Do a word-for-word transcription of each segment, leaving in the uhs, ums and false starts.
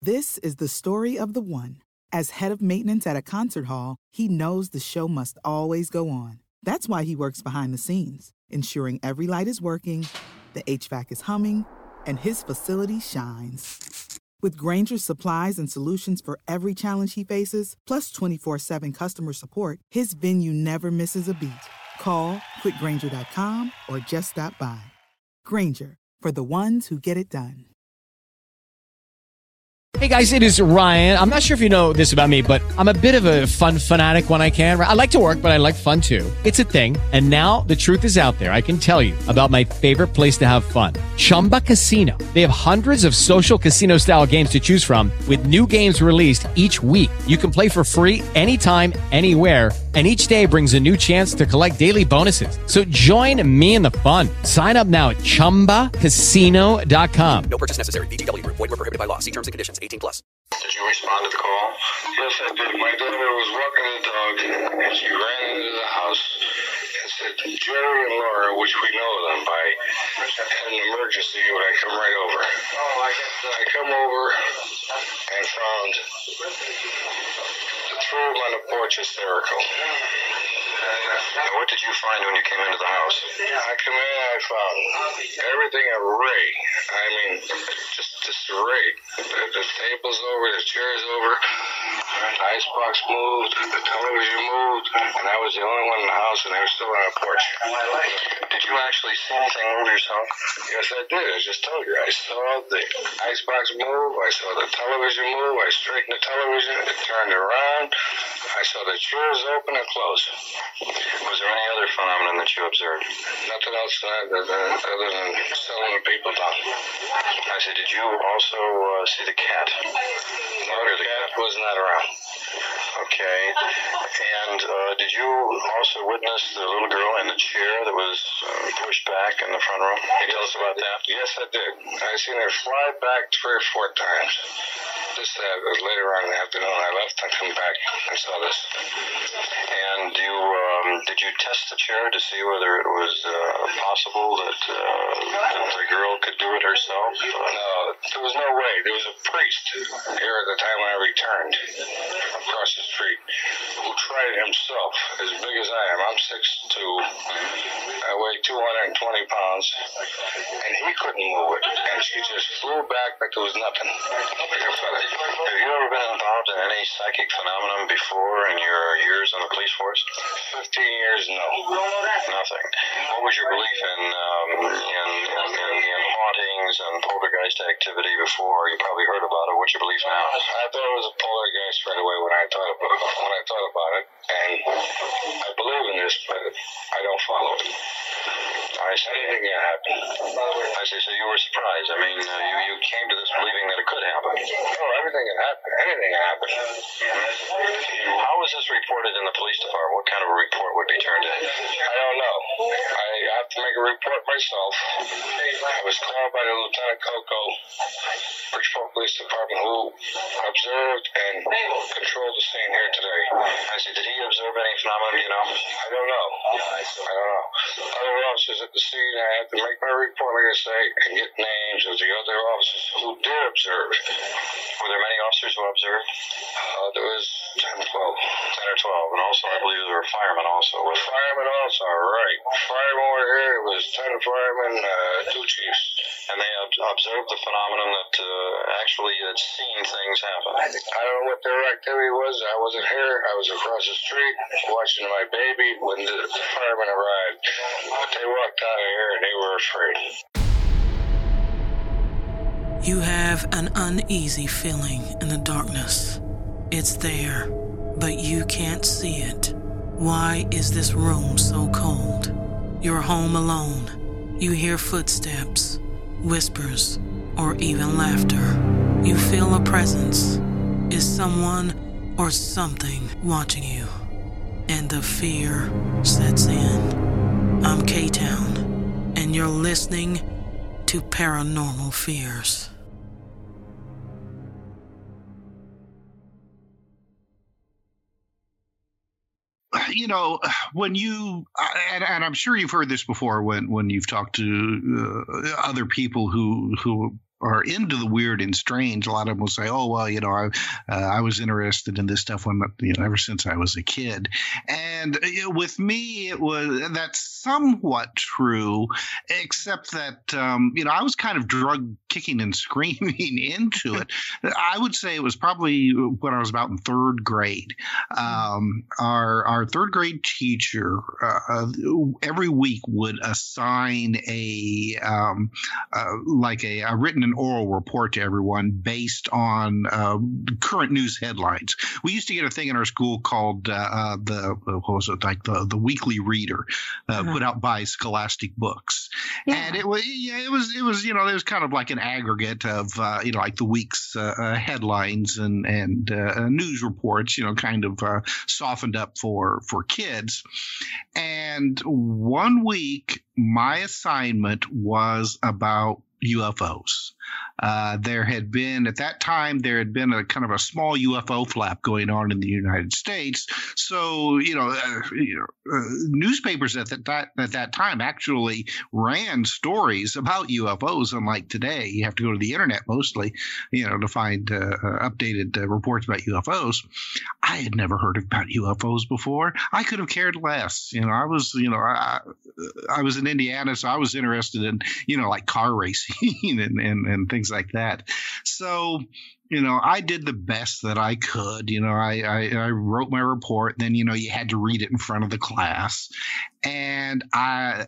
This is the story of the one. As head of maintenance at a concert hall, he knows the show must always go on. That's why he works behind the scenes, ensuring every light is working, the H V A C is humming, and his facility shines. With Grainger's supplies and solutions for every challenge he faces, plus twenty-four seven customer support, his venue never misses a beat. Call quick grainger dot com or just stop by. Grainger, for the ones who get it done. Hey guys, it is Ryan. I'm not sure if you know this about me, but I'm a bit of a fun fanatic when I can. I like to work, but I like fun too. It's a thing. And now the truth is out there. I can tell you about my favorite place to have fun. Chumba Casino. They have hundreds of social casino style games to choose from with new games released each week. You can play for free anytime, anywhere. And each day brings a new chance to collect daily bonuses. So join me in the fun. Sign up now at chumba casino dot com. No purchase necessary. V G W. Void where prohibited by law. See terms and conditions. eighteen plus. Did you respond to the call? Yes, I did. My daughter was walking the dog, and she ran into the house and said, Jerry and Laura, which we know them by, had an emergency. Would I come right over? Oh, I guess so. I come over and found the three of them on the porch hysterical. And what did you find when you came into the house? I come in and I found everything array. I mean, just disarray. The, the table's over, the chair's over, the icebox moved, the television moved, and I was the only one in the house, and they were still on the porch. Did you actually see anything move yourself? Yes, I did. I just told you. I saw the icebox move. I saw the television move. I straightened the television. It turned around. I saw the chairs open and close. Was there any other phenomenon that you observed? Nothing else other than, other than selling the people down. I said, did you also uh, see the cat? No, the cat was not around. Okay. And uh, did you also witness the little girl in the chair that was uh, pushed back in the front room? Can you tell us about that? Yes, I did. I seen her fly back three or four times. This uh, later on in the afternoon, I left and come back and saw this. And you um, did you test the chair to see whether it was uh, possible that uh, the girl could do it herself? No, there was no way. There was a priest here at the time when I returned across the street who tried it himself, as big as I am. I'm six two. I weigh two hundred twenty pounds, and he couldn't move it. And she just flew back like there was nothing, like a feather. Have you ever been involved in any psychic phenomenon before in your years on the police force? Fifteen years, no. Nothing. What was your belief in um, in, in, in, in hauntings and poltergeist activity before? You probably heard about it. What's your belief now? I thought it was a poltergeist right away when I thought about it. When I thought about it, and I believe in this, but I don't follow it. I see. Anything can happen. I see. So you were surprised. I mean, uh, you you came to this believing that it could happen. Oh, everything can happen. Anything can happen. How was this reported in the police department? What kind of a report would be turned in? I don't know. I have to make a report myself. I was called by the Lieutenant Coco, Bridgeport Police Department, who observed and controlled the scene here today. I see. Did he observe any phenomenon? You know? I don't know. I don't know. Other officers at the scene, I have to make my report, like I say, and get names of the other officers who did observe. Were there many officers who observed? Uh, there was ten, twelve. ten or twelve. And also, I believe there were firemen also. Well, firemen also, right. Firemen were here. It was ten firemen, uh, two chiefs. And they ob- observed the phenomenon that uh, actually had seen things happen. I don't know what their activity was. I wasn't here. I was across the street watching my baby when the firemen arrived. But they walked out of here and they were afraid. You have an uneasy feeling in the darkness. It's there, but you can't see it. Why is this room so cold? You're home alone. You hear footsteps, whispers, or even laughter. You feel a presence. Is someone or something watching you? And the fear sets in. I'm K-Town, and you're listening to Paranormal Fears. You know, when you, and, and I'm sure you've heard this before when, when you've talked to uh, other people who who are into the weird and strange, a lot of them will say, "Oh, well, you know, I uh, I was interested in this stuff when you know ever since I was a kid." And you know, with me, it was that's somewhat true, except that um, you know I was kind of drug kicking and screaming into it. I would say it was probably when I was about in third grade. Um, our our third grade teacher uh, every week would assign a um, uh, like a, a written and oral report to everyone based on uh, current news headlines. We used to get a thing in our school called uh, uh, the what was it like the the Weekly Reader, uh, uh-huh. put out by Scholastic Books, yeah. and it was yeah it was it was you know it was kind of like an aggregate of uh, you know like the week's uh, uh, headlines and and uh, news reports, you know, kind of uh, softened up for for kids. And one week, my assignment was about U F Os. Uh, there had been, at that time, there had been a kind of a small U F O flap going on in the United States. So, you know, uh, you know uh, newspapers at that, at that time actually ran stories about U F Os, unlike today. You have to go to the internet mostly, you know, to find uh, uh, updated uh, reports about U F Os. I had never heard about U F Os before. I could have cared less. You know, I was, you know, I, I was in Indiana, so I was interested in, you know, like car racing and, and, and things like that. So, you know, I did the best that I could. You know, I, I, I wrote my report. Then, you know, you had to read it in front of the class. And I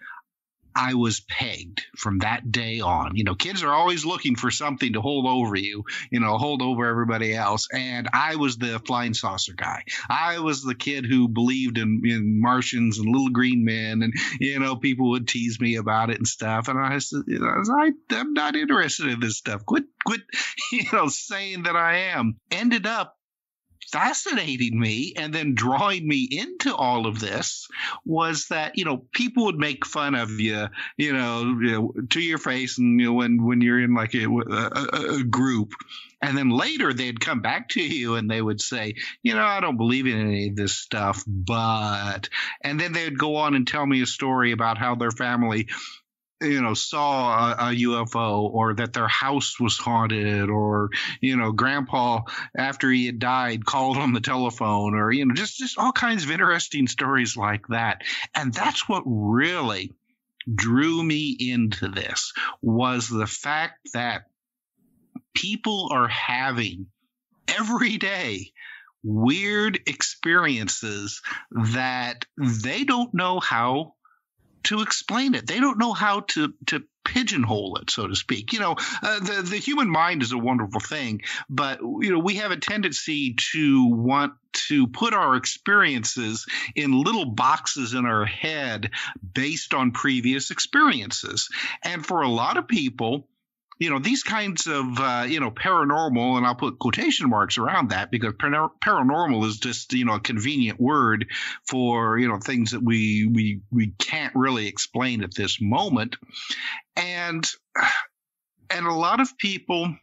I was pegged from that day on. You know, kids are always looking for something to hold over you, you know, hold over everybody else. And I was the flying saucer guy. I was the kid who believed in, in Martians and little green men. And, you know, people would tease me about it and stuff. And I said, you know, I was, I, I'm not interested in this stuff. Quit, quit, you know, saying that I am. Ended up fascinating me and then drawing me into all of this was that, you know, people would make fun of you, you know, you know to your face, and you know, when, when you're in like a, a, a group. And then later they'd come back to you and they would say, you know, I don't believe in any of this stuff, but, and then they'd go on and tell me a story about how their family, you know, saw a, a U F O, or that their house was haunted, or, you know, grandpa, after he had died, called on the telephone, or, you know, just, just all kinds of interesting stories like that. And that's what really drew me into this, was the fact that people are having every day weird experiences that they don't know how to explain it. They don't know how to, to pigeonhole it, so to speak. You know, uh, the, the human mind is a wonderful thing, but, you know, we have a tendency to want to put our experiences in little boxes in our head based on previous experiences. And for a lot of people, you know, these kinds of, uh, you know, paranormal, and I'll put quotation marks around that because par- paranormal is just, you know, a convenient word for, you know, things that we, we, we can't really explain at this moment. And, and a lot of people,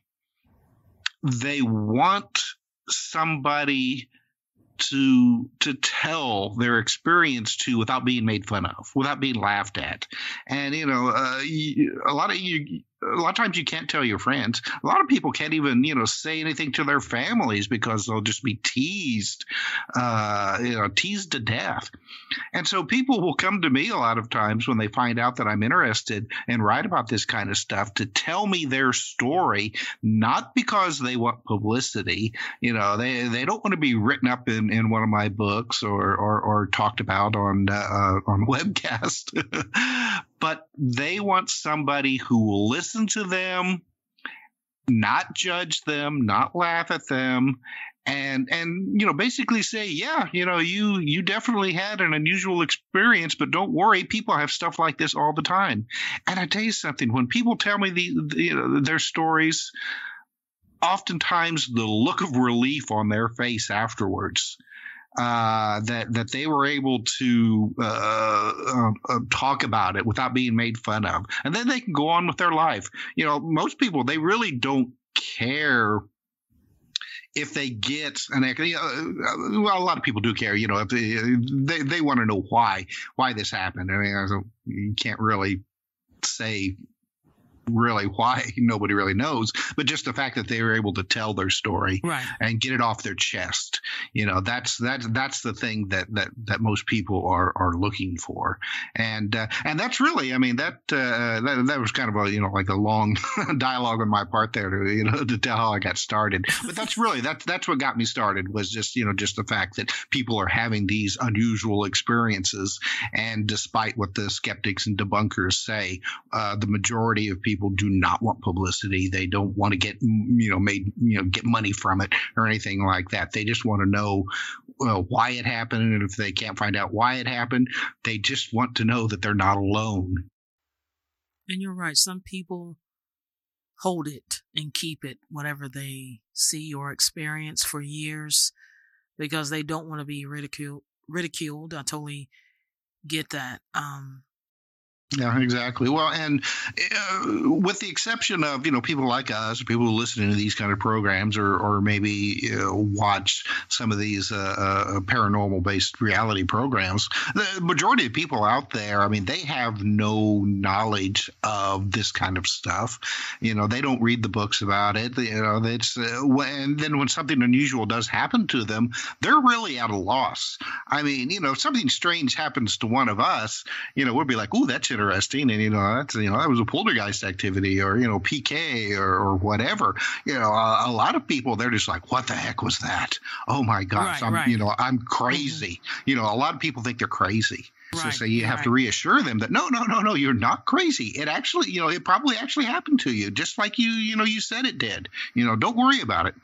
they want somebody to to tell their experience to without being made fun of, without being laughed at. And, you know, uh, you, a lot of you, a lot of times you can't tell your friends. A lot of people can't even, you know, say anything to their families because they'll just be teased, uh, you know, teased to death. And so people will come to me a lot of times when they find out that I'm interested and write about this kind of stuff to tell me their story, not because they want publicity. You know, they, they don't want to be written up in, in one of my books or, or, or talked about on, uh, on webcast, but they want somebody who will listen to them, not judge them, not laugh at them, and and you know, basically say, yeah, you know, you you definitely had an unusual experience, but don't worry, people have stuff like this all the time. And I tell you something, when people tell me the, the you know, their stories, oftentimes the look of relief on their face afterwards, uh, that that they were able to uh, uh, uh, talk about it without being made fun of, and then they can go on with their life. You know, most people, they really don't care if they get an, you know, well, a lot of people do care. You know, if they they, they want to know why why this happened. I mean, you can't really say really why, nobody really knows, but just the fact that they were able to tell their story right. and get it off their chest. You know, that's that's that's the thing that that that most people are are looking for. And uh, and that's really, I mean, that uh, that that was kind of a, you know, like a long dialogue on my part there to, you know, to tell how I got started. But that's really that's that's what got me started, was just, you know, just the fact that people are having these unusual experiences, and despite what the skeptics and debunkers say, uh, the majority of people do not want publicity. They don't want to get, you know, made, you know, get money from it or anything like that. They just want to know uh, why it happened. And if they can't find out why it happened, they just want to know that they're not alone. And you're right. Some people hold it and keep it, whatever they see or experience, for years, because they don't want to be ridiculed. Ridiculed. I totally get that. Um, Yeah, exactly. Well, and uh, with the exception of, you know, people like us, people who listen to these kind of programs, or or maybe uh, watch some of these uh, uh, paranormal-based reality programs, the majority of people out there, I mean, they have no knowledge of this kind of stuff. You know, they don't read the books about it. You know, it's uh, and then when something unusual does happen to them, they're really at a loss. I mean, you know, if something strange happens to one of us, you know, we'll be like, "Ooh, that's interesting," and you know, that's, you know, that was a poltergeist activity, or, you know, P K, or, or whatever. You know, a, a lot of people, they're just like, "What the heck was that? Oh my gosh, right, I'm, right. you know, I'm crazy." Mm-hmm. You know, a lot of people think they're crazy. Right, so, so you have right. to reassure them that no, no, no, no, you're not crazy. It actually, you know, it probably actually happened to you, just like you, you know, you said it did. You know, don't worry about it.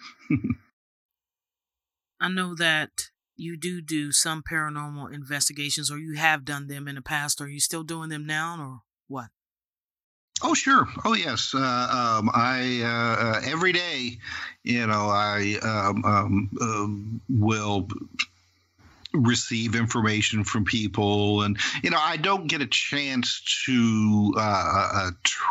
I know that you do do some paranormal investigations, or you have done them in the past. Are you still doing them now, or what? Oh, sure. Oh, yes. Uh, um, I uh, uh, every day, you know, I um, um, um, will receive information from people, and you know, I don't get a chance to uh, uh,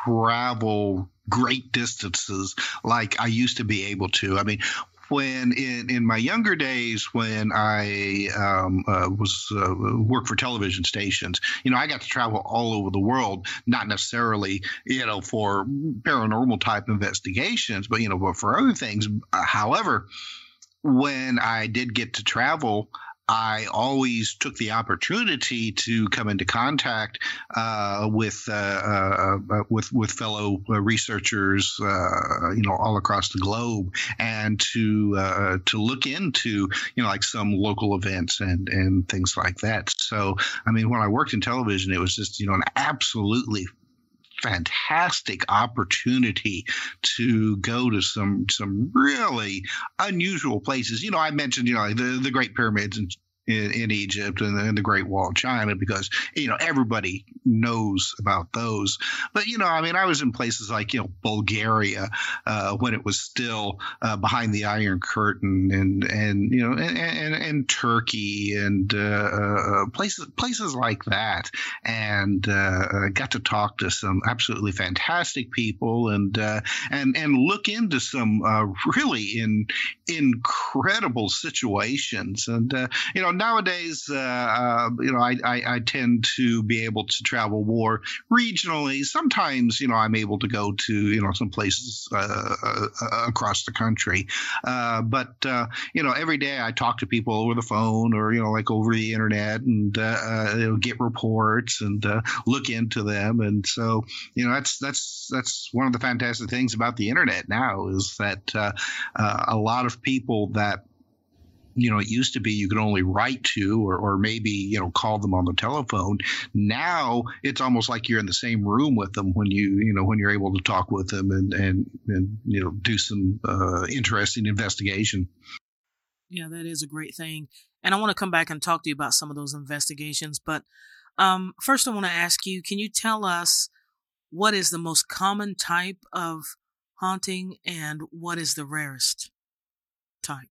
travel great distances like I used to be able to. I mean, when in, in my younger days, when I um, uh, was uh, worked for television stations, you know, I got to travel all over the world, not necessarily, you know, for paranormal type investigations, but, you know, but for other things. Uh, however, when I did get to travel, I always took the opportunity to come into contact uh, with uh, uh, uh, with with fellow researchers, uh, you know, all across the globe, and to uh, to look into, you know, like some local events and and things like that. So, I mean, when I worked in television, it was just, you know, an absolutely fantastic opportunity to go to some some really unusual places. You know, I mentioned, you know, the the Great Pyramids and In, in Egypt, and, and the Great Wall of China, because, you know, everybody knows about those. But, you know, I mean, I was in places like, you know, Bulgaria uh, when it was still uh, behind the Iron Curtain, and, and you know, and, and, and Turkey, and uh, uh, places places like that. And uh, got to talk to some absolutely fantastic people, and uh, and and look into some uh, really in incredible situations. And, uh, you know, nowadays, uh, uh, you know, I, I, I tend to be able to travel more regionally. Sometimes, you know, I'm able to go to, you know, some places uh, uh, across the country. Uh, but, uh, you know, every day I talk to people over the phone, or, you know, like over the internet, and, uh, uh, you know, get reports and uh, look into them. And so, you know, that's that's that's one of the fantastic things about the internet now, is that uh, uh, a lot of people that, you know, it used to be you could only write to, or, or maybe, you know, call them on the telephone. Now it's almost like you're in the same room with them when you, you know, when you're able to talk with them and, and, and you know, do some uh, interesting investigation. Yeah, that is a great thing. And I want to come back and talk to you about some of those investigations. But um, first I want to ask you, can you tell us what is the most common type of haunting, and what is the rarest type?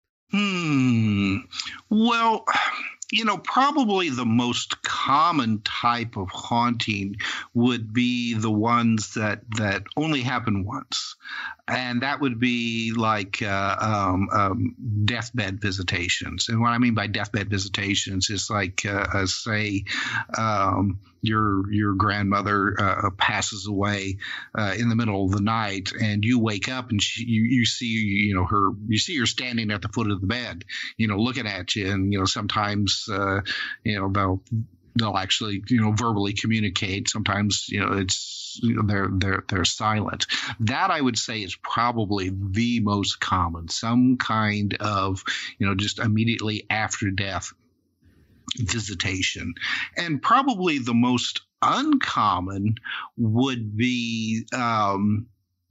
Hmm. Well, you know, probably the most common type of haunting would be the ones that, that only happen once. And that would be like uh, um, um, deathbed visitations. And what I mean by deathbed visitations is like, uh, uh, say, um, your your grandmother uh, passes away uh, in the middle of the night, and you wake up and she, you you see you know her you see her standing at the foot of the bed, you know, looking at you, and you know sometimes uh, you know they'll they'll actually you know verbally communicate. Sometimes you know it's you know, they're they're they're silent. That I would say is probably the most common. Some kind of you know just immediately after death visitation. And probably the most uncommon would be um,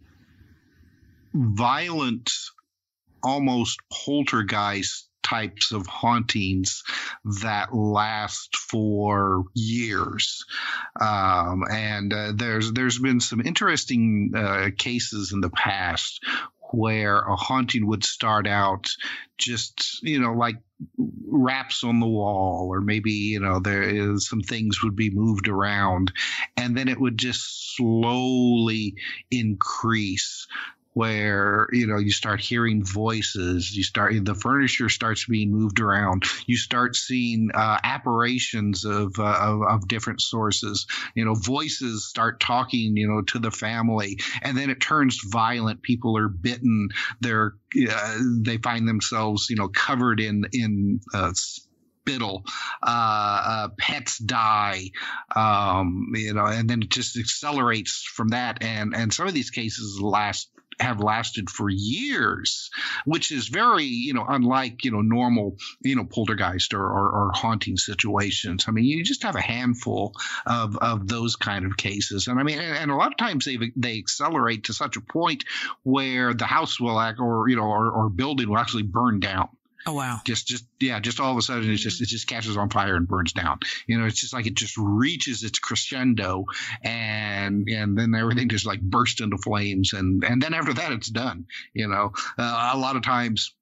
violent, almost poltergeist types of hauntings that last for years. Um, and uh, there's there's been some interesting uh, cases in the past where a haunting would start out just, you know, like wraps on the wall, or maybe, you know, there is some things would be moved around, and then it would just slowly increase, where, you know, you start hearing voices, you start, the furniture starts being moved around, you start seeing uh, apparitions of, uh, of of different sources, you know, voices start talking, you know, to the family, and then it turns violent. People are bitten, they're uh, they find themselves, you know, covered in in uh, spittle, uh, uh, pets die, um, you know, and then it just accelerates from that, and and some of these cases last have lasted for years, which is very, you know, unlike, you know, normal, you know, poltergeist or, or, or haunting situations. I mean, you just have a handful of, of those kind of cases. And I mean, and, and a lot of times they they accelerate to such a point where the house will act, or, you know, or, or building will actually burn down. Oh, wow. Just, just, yeah, just all of a sudden, it's just, it just catches on fire and burns down. You know, it's just like it just reaches its crescendo, and, and then everything just like bursts into flames. And, and then after that, it's done. You know, uh, a lot of times,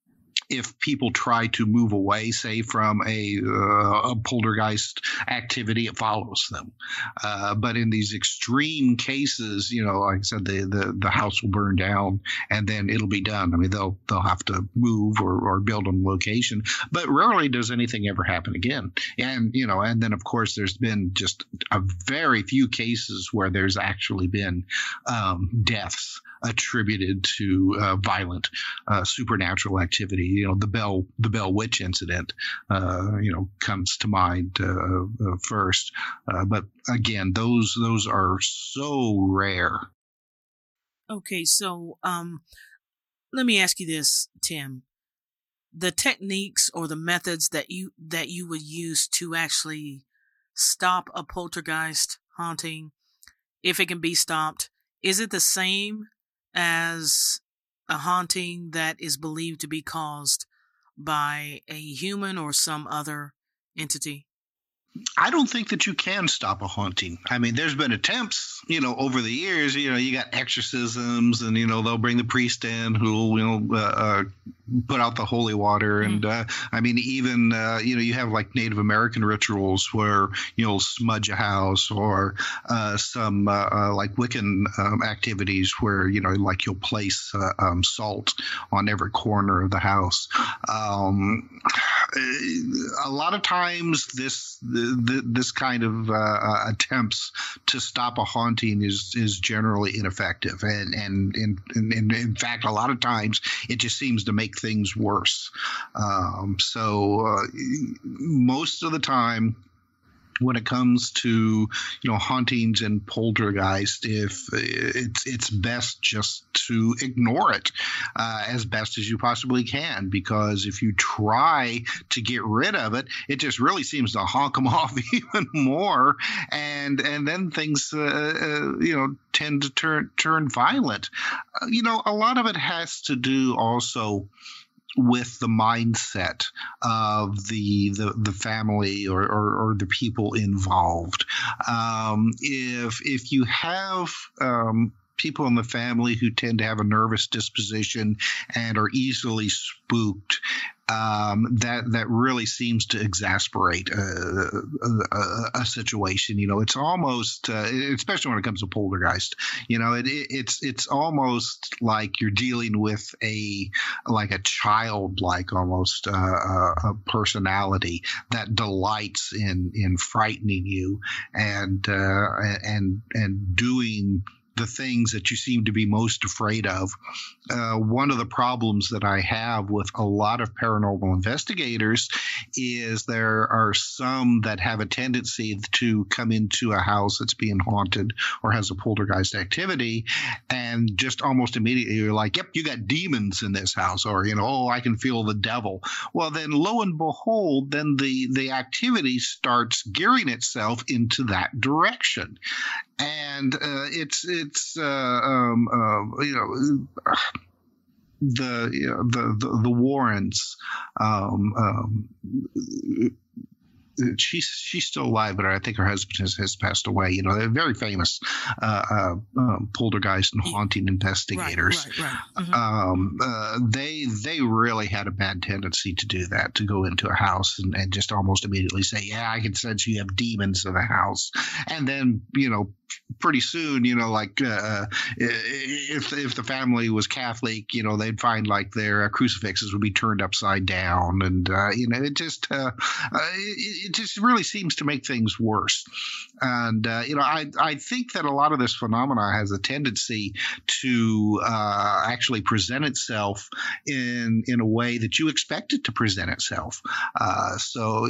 if people try to move away, say, from a, uh, a poltergeist activity, it follows them. Uh, but in these extreme cases, you know, like I said, the, the, the house will burn down and then it'll be done. I mean, they'll they'll have to move or, or build on location, but rarely does anything ever happen again. And, you know, and then, of course, there's been just a very few cases where there's actually been um, deaths attributed to uh, violent uh, supernatural activity. You know, the Bell the Bell Witch incident, uh, you know, comes to mind uh, uh, first. Uh, but again, those those are so rare. Okay, so um, let me ask you this, Tim: the techniques or the methods that you that you would use to actually stop a poltergeist haunting, if it can be stopped, is it the same as a haunting that is believed to be caused by a human or some other entity? I don't think that you can stop a haunting. I mean, there's been attempts, you know, over the years. You know, you got exorcisms, and you know they'll bring the priest in who'll, you know, uh, uh, put out the holy water, mm. and uh, I mean, even uh, you know, you have like Native American rituals where you'll smudge a house, or uh, some uh, uh, like Wiccan um, activities where you know, like you'll place uh, um, salt on every corner of the house. Um, a lot of times, this. The, this kind of uh, attempts to stop a haunting is is generally ineffective, and and in, in, in fact, a lot of times it just seems to make things worse. Um, so uh, most of the time, when it comes to, you know, hauntings and poltergeist, if it's it's best just to ignore it uh, as best as you possibly can, because if you try to get rid of it, it just really seems to honk them off even more, and and then things uh, uh, you know tend to turn turn violent. Uh, you know, a lot of it has to do also with the mindset of the the, the family or, or, or the people involved. Um, if if you have um, people in the family who tend to have a nervous disposition and are easily spooked, um, that that really seems to exasperate a, a, a situation. You know, it's almost, uh, especially when it comes to poltergeist. You know, it, it, it's it's almost like you're dealing with a like a childlike almost uh, a personality that delights in in frightening you and uh, and and doing the things that you seem to be most afraid of. Uh, one of the problems that I have with a lot of paranormal investigators is there are some that have a tendency to come into a house that's being haunted or has a poltergeist activity and just almost immediately you're like, yep, you got demons in this house, or, you know, oh, I can feel the devil. Well, then lo and behold, then the, the activity starts gearing itself into that direction. And uh, it's it's uh, um, uh, you know the, you know, the the the Warrens. Um, um, she's she's still alive, but I think her husband has, has passed away. You know, they're very famous uh, uh, um, poltergeist and haunting investigators. Right, right, right. Mm-hmm. Um, uh, they they really had a bad tendency to do that, to go into a house and, and just almost immediately say, "Yeah, I can sense you have demons in the house," and then you know. Pretty soon, you know, like uh, if if the family was Catholic, you know, they'd find like their crucifixes would be turned upside down, and uh, you know, it just uh, uh, it, it just really seems to make things worse. And uh, you know, I I think that a lot of this phenomena has a tendency to uh, actually present itself in in a way that you expect it to present itself. Uh, so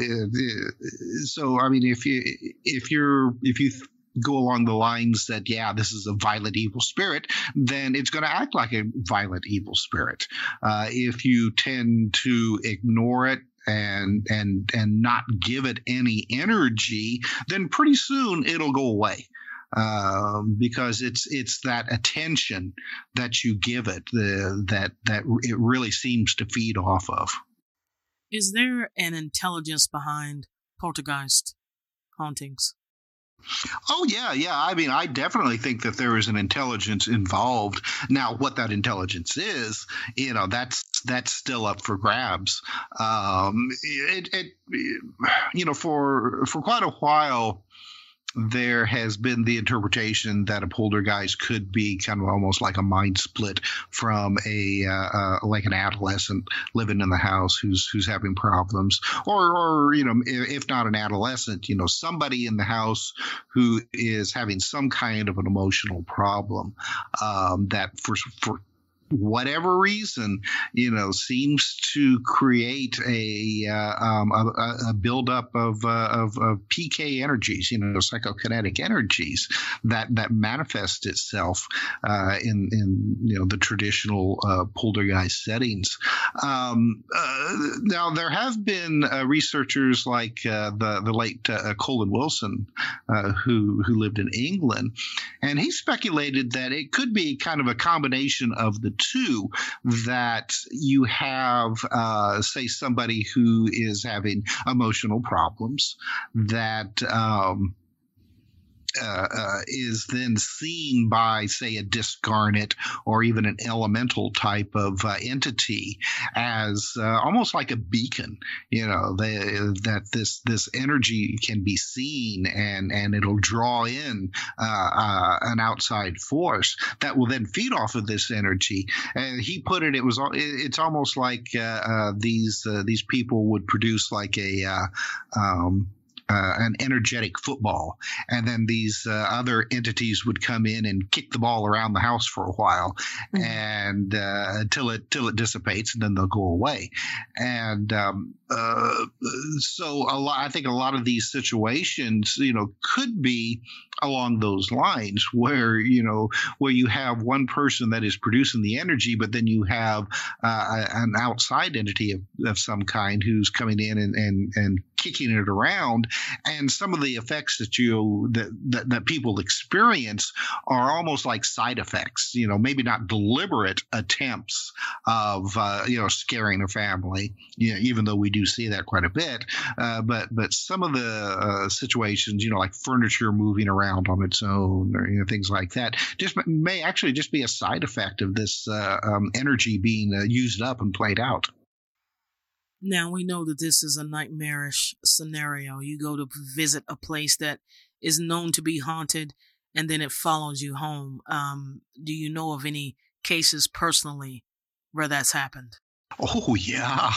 so I mean, if you if you're if you go along the lines that, yeah, this is a violent evil spirit, then it's going to act like a violent evil spirit. Uh, if you tend to ignore it and and and not give it any energy, then pretty soon it'll go away. Um, because it's it's that attention that you give it the, that that it really seems to feed off of. Is there an intelligence behind poltergeist hauntings? Oh, yeah, yeah. I mean, I definitely think that there is an intelligence involved. Now, what that intelligence is, you know, that's that's still up for grabs. Um, it, it, you know, for for quite a while, there has been the interpretation that a poltergeist could be kind of almost like a mind split from a uh, uh, like an adolescent living in the house who's who's having problems, or or you know, if, if not an adolescent, you know, somebody in the house who is having some kind of an emotional problem um, that for for whatever reason, you know, seems to create a uh, um, a, a buildup of, uh, of of P K energies, you know, psychokinetic energies that that manifest itself uh, in in you know the traditional uh, poltergeist settings. Um, uh, now, there have been uh, researchers like uh, the the late uh, Colin Wilson, uh, who who lived in England, and he speculated that it could be kind of a combination of the two, that you have, uh, say, somebody who is having emotional problems that um, uh, uh, is then seen by, say, a discarnate or even an elemental type of uh, entity as uh, almost like a beacon. You know, they, that this this energy can be seen and and it'll draw in uh, uh, an outside force that will then feed off of this energy. And he put it, it was it's almost like uh, uh, these uh, these people would produce like a uh, um, Uh, an energetic football, and then these uh, other entities would come in and kick the ball around the house for a while, mm-hmm. and uh, until it till it dissipates, and then they'll go away. And um, uh, so, a lot, I think a lot of these situations, you know, could be along those lines, where you know, where you have one person that is producing the energy, but then you have uh, an outside entity of, of some kind who's coming in and and and kicking it around. And some of the effects that you that, that that people experience are almost like side effects, you know, maybe not deliberate attempts of uh, you know scaring a family, you know, even though we do see that quite a bit. Uh, but but some of the uh, situations, you know, like furniture moving around on its own, or you know, things like that, just may actually just be a side effect of this uh, um, energy being uh, used up and played out. Now, we know that this is a nightmarish scenario. You go to visit a place that is known to be haunted, and then it follows you home. Um, do you know of any cases personally where that's happened? Oh yeah.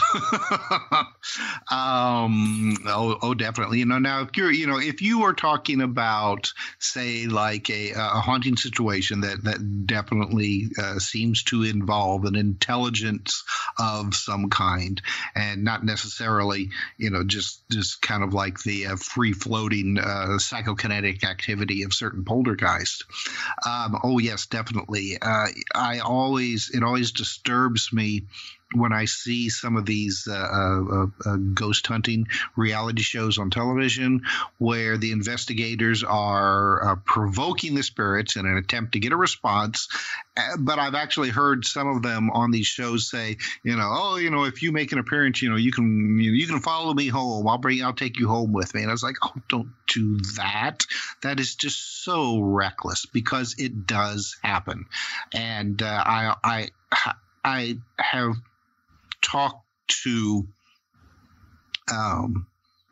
um, oh, oh, definitely. You know, now if you're, you know, if you are talking about, say, like a, a haunting situation that that definitely uh, seems to involve an intelligence of some kind, and not necessarily, you know, just just kind of like the uh, free floating uh, psychokinetic activity of certain poltergeists. Um, oh yes, definitely. Uh, I always it always disturbs me when I see some of these uh, uh, uh, ghost hunting reality shows on television where the investigators are uh, provoking the spirits in an attempt to get a response. Uh, but I've actually heard some of them on these shows say, you know, oh, you know, if you make an appearance, you know, you can you, know, you can follow me home. I'll bring, I'll take you home with me. And I was like, oh, don't do that. That is just so reckless, because it does happen. And uh, I, I, I have talked to um,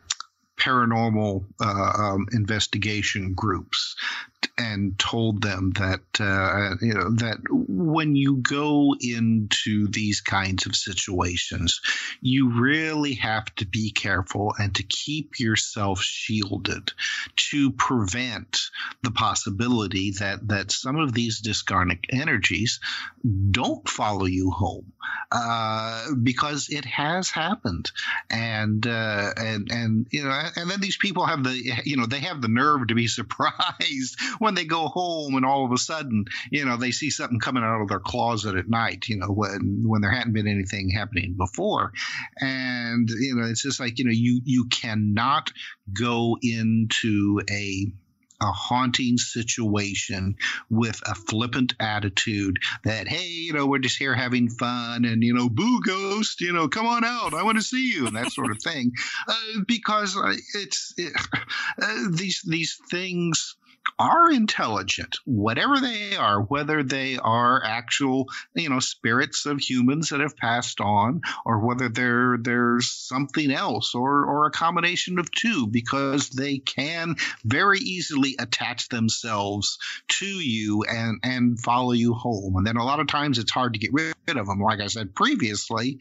paranormal uh, um, investigation groups and told them that uh, you know that when you go into these kinds of situations, you really have to be careful and to keep yourself shielded to prevent the possibility that that some of these discarnate energies don't follow you home, uh, because it has happened, and uh, and and you know, and then these people have the you know they have the nerve to be surprised when they go home and all of a sudden, you know, they see something coming out of their closet at night, you know, when when there hadn't been anything happening before. And, you know, it's just like, you know, you, you cannot go into a a haunting situation with a flippant attitude that, hey, you know, we're just here having fun and, you know, boo ghost, you know, come on out, I want to see you, and that sort of thing. Uh, because it's it, uh, these these things are intelligent, whatever they are, whether they are actual, you know, spirits of humans that have passed on, or whether they're there's something else, or or a combination of two, because they can very easily attach themselves to you and and follow you home. And then a lot of times it's hard to get rid of them. Like I said previously,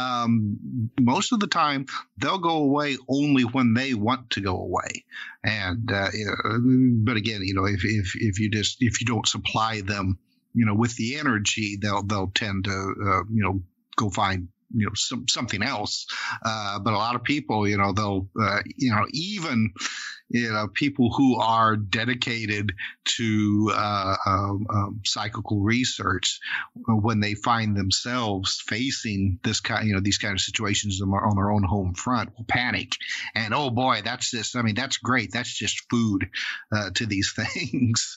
um, most of the time they'll go away only when they want to go away. And uh, you know, but again, you know, if if if you just if you don't supply them, you know, with the energy, they'll they'll tend to uh, you know go find you know some, something else. Uh, but a lot of people, you know, they'll uh, you know even you know people who are dedicated to uh, um, um, psychical research, when they find themselves facing this kind, you know, these kind of situations on their own home front, will panic. And oh boy, that's just, I mean, that's great. That's just food uh, to these things.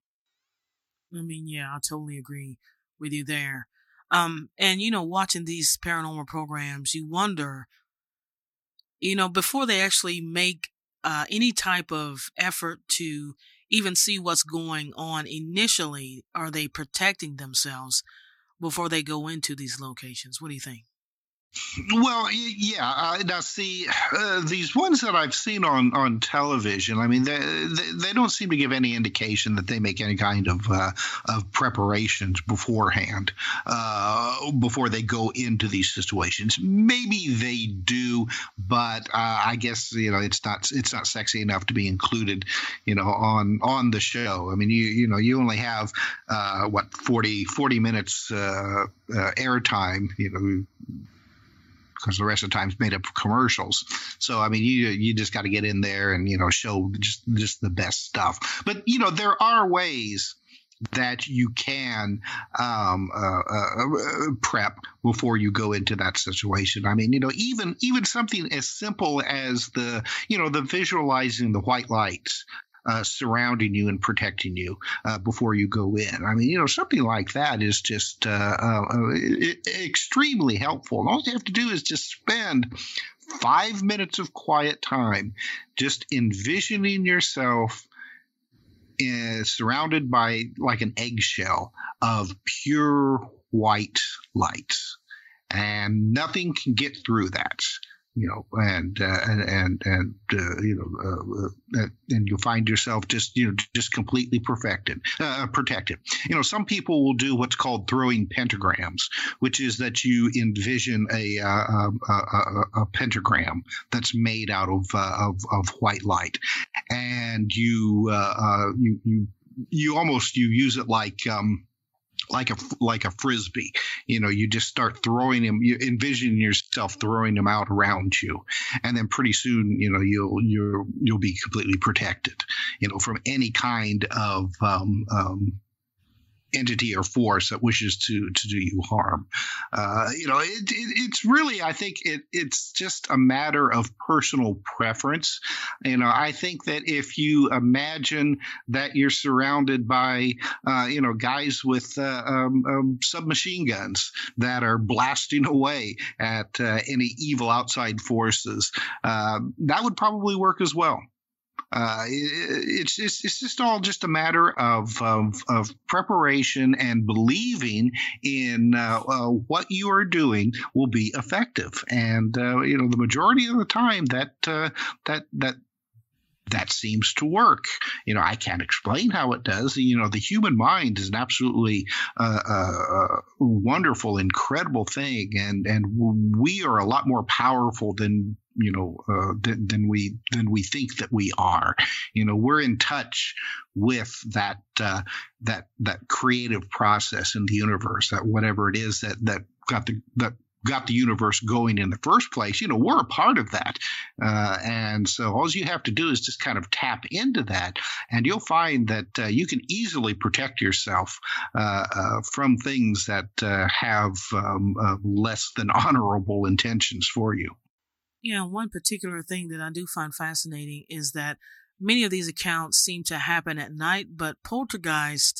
I mean, yeah, I totally agree with you there. Um, and you know, watching these paranormal programs, you wonder, you know, before they actually make uh, any type of effort to even see what's going on initially, are they protecting themselves before they go into these locations? What do you think? Well, yeah. Uh, now, see, uh, these ones that I've seen on, on television, I mean, they, they they don't seem to give any indication that they make any kind of uh, of preparations beforehand uh, before they go into these situations. Maybe they do, but uh, I guess you know it's not it's not sexy enough to be included, you know, on on the show. I mean, you you know, you only have uh, what forty, forty minutes uh, uh, airtime, you know, because the rest of the time's made up of commercials. So, I mean, you you just got to get in there and, you know, show just, just the best stuff. But, you know, there are ways that you can um, uh, uh, prep before you go into that situation. I mean, you know, even even something as simple as the, you know, the visualizing the white lights Uh, surrounding you and protecting you uh, before you go in. I mean, you know, something like that is just uh, uh, extremely helpful. And all you have to do is just spend five minutes of quiet time just envisioning yourself in, surrounded by like an eggshell of pure white lights. and nothing can get through that. You know, and uh, and and, and uh, you know, uh, uh, and you'll find yourself just you know just completely perfected, uh, protected. You know, some people will do what's called throwing pentagrams, which is that you envision a uh, a, a, a pentagram that's made out of uh, of, of white light, and you uh, uh, you you you almost you use it like. Um, like a like a frisbee, you know, you just start throwing them, you envision yourself throwing them out around you, and then pretty soon, you know, you'll you'll you'll be completely protected, you know, from any kind of um, um, entity or force that wishes to to do you harm. Uh, you know, it, it, it's really, I think it it's just a matter of personal preference. You know, I think that if you imagine that you're surrounded by, uh, you know, guys with uh, um, um, submachine guns that are blasting away at uh, any evil outside forces, uh, that would probably work as well. Uh, it, it's just it's just all just a matter of of, of preparation and believing in uh, uh, what you are doing will be effective, and uh, you know the majority of the time that uh, that that. That seems to work. You know, I can't explain how it does. You know, the human mind is an absolutely uh, uh, wonderful, incredible thing, and and we are a lot more powerful than you know uh, than, than we than we think that we are. You know, we're in touch with that uh, that that creative process in the universe, that whatever it is that that got the that. got the universe going in the first place. You know, we're a part of that. Uh, and so all you have to do is just kind of tap into that, and you'll find that uh, you can easily protect yourself uh, uh, from things that uh, have um, uh, less than honorable intentions for you. Yeah, one particular thing that I do find fascinating is that many of these accounts seem to happen at night, but poltergeist,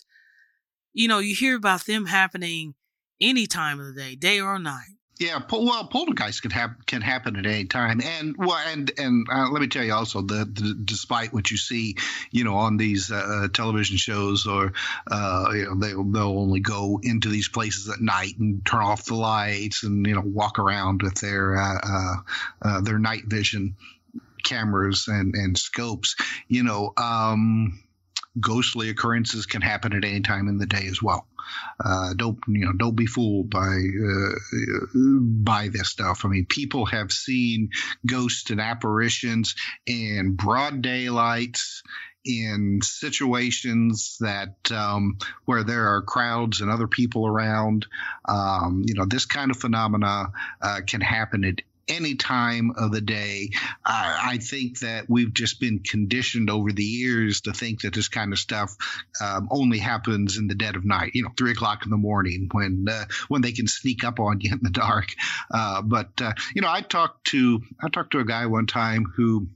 you know, you hear about them happening any time of the day, day or night. Yeah, well, poltergeist can happen can happen at any time, and well, and and uh, let me tell you also, the, the despite what you see, you know, on these uh, television shows, or uh, you know, they'll they'll only go into these places at night and turn off the lights and you know walk around with their uh, uh, uh, their night vision cameras and and scopes, you know. Um, Ghostly occurrences can happen at any time in the day as well. Uh, don't you know? Don't be fooled by uh, by this stuff. I mean, people have seen ghosts and apparitions in broad daylight, in situations that um, where there are crowds and other people around. Um, you know, this kind of phenomena uh, can happen at any time of the day. Uh, I think that we've just been conditioned over the years to think that this kind of stuff um, only happens in the dead of night, you know, three o'clock in the morning when uh, when they can sneak up on you in the dark. Uh, but, uh, you know, I talked to I talked to a guy one time who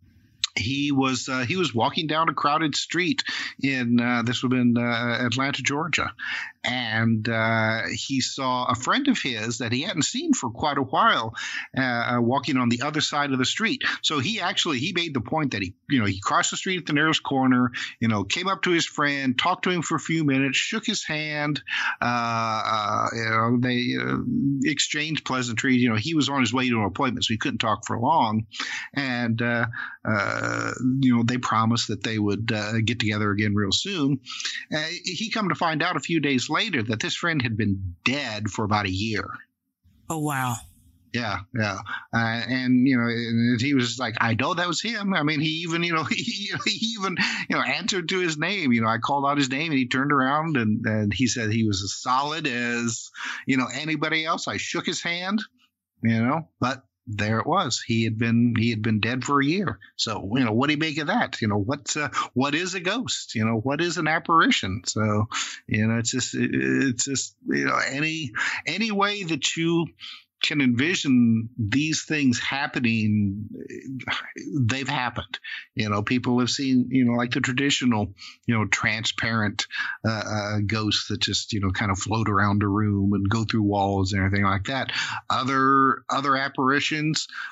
He was uh, he was walking down a crowded street in uh, this would have been uh, Atlanta, Georgia, and uh, he saw a friend of his that he hadn't seen for quite a while uh, walking on the other side of the street. So he actually he made the point that he you know he crossed the street at the nearest corner, you know, came up to his friend, talked to him for a few minutes, shook his hand, uh, uh, you know, they uh, exchanged pleasantries. You know, he was on his way to an appointment, so he couldn't talk for long, and. Uh, uh, Uh, you know, they promised that they would uh, get together again real soon. Uh, he come to find out a few days later that this friend had been dead for about a year. Oh, wow. Yeah, yeah. Uh, and, you know, and he was like, I know that was him. I mean, he even, you know, he, he even, you know, answered to his name. You know, I called out his name and he turned around and, and he said he was as solid as, you know, anybody else. I shook his hand, you know, but there it was. He had been he had been dead for a year. So, you know, what do you make of that? You know, what's uh, what is a ghost? You know, what is an apparition? So, you know, it's just it's just you know any any way that you can envision these things happening, they've happened. You know, people have seen, you know, like the traditional, you know, transparent uh, uh, ghosts that just, you know, kind of float around a room and go through walls and everything like that. Other other apparitions,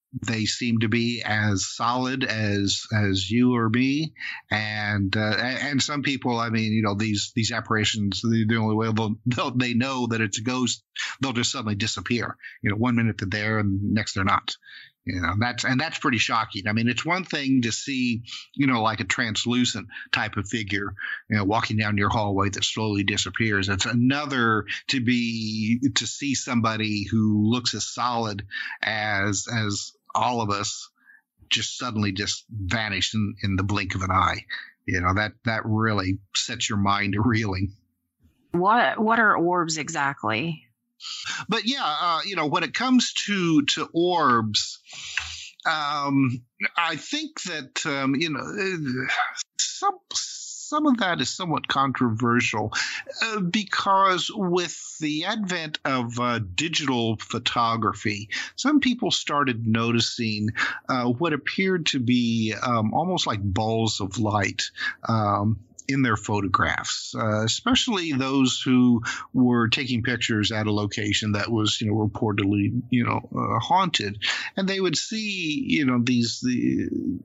they seem to be as solid as as you or me, and uh, and some people, I mean, you know, these these apparitions, the, the only way they'll, they'll, they know that it's a ghost, they'll just suddenly disappear. You know, one minute they're there and next they're not. You know, that's and that's pretty shocking. I mean, it's one thing to see, you know, like a translucent type of figure, you know, walking down your hallway that slowly disappears. It's another to be to see somebody who looks as solid as as all of us just suddenly just vanish in, in the blink of an eye. You know, that that really sets your mind reeling. What what are orbs exactly? But yeah, uh, you know, when it comes to to orbs, um, I think that um, you know some some of that is somewhat controversial uh, because with the advent of uh, digital photography, some people started noticing uh, what appeared to be um, almost like balls of light. Um, in their photographs, uh, especially those who were taking pictures at a location that was, you know, reportedly, you know, uh, haunted, and they would see, you know, these the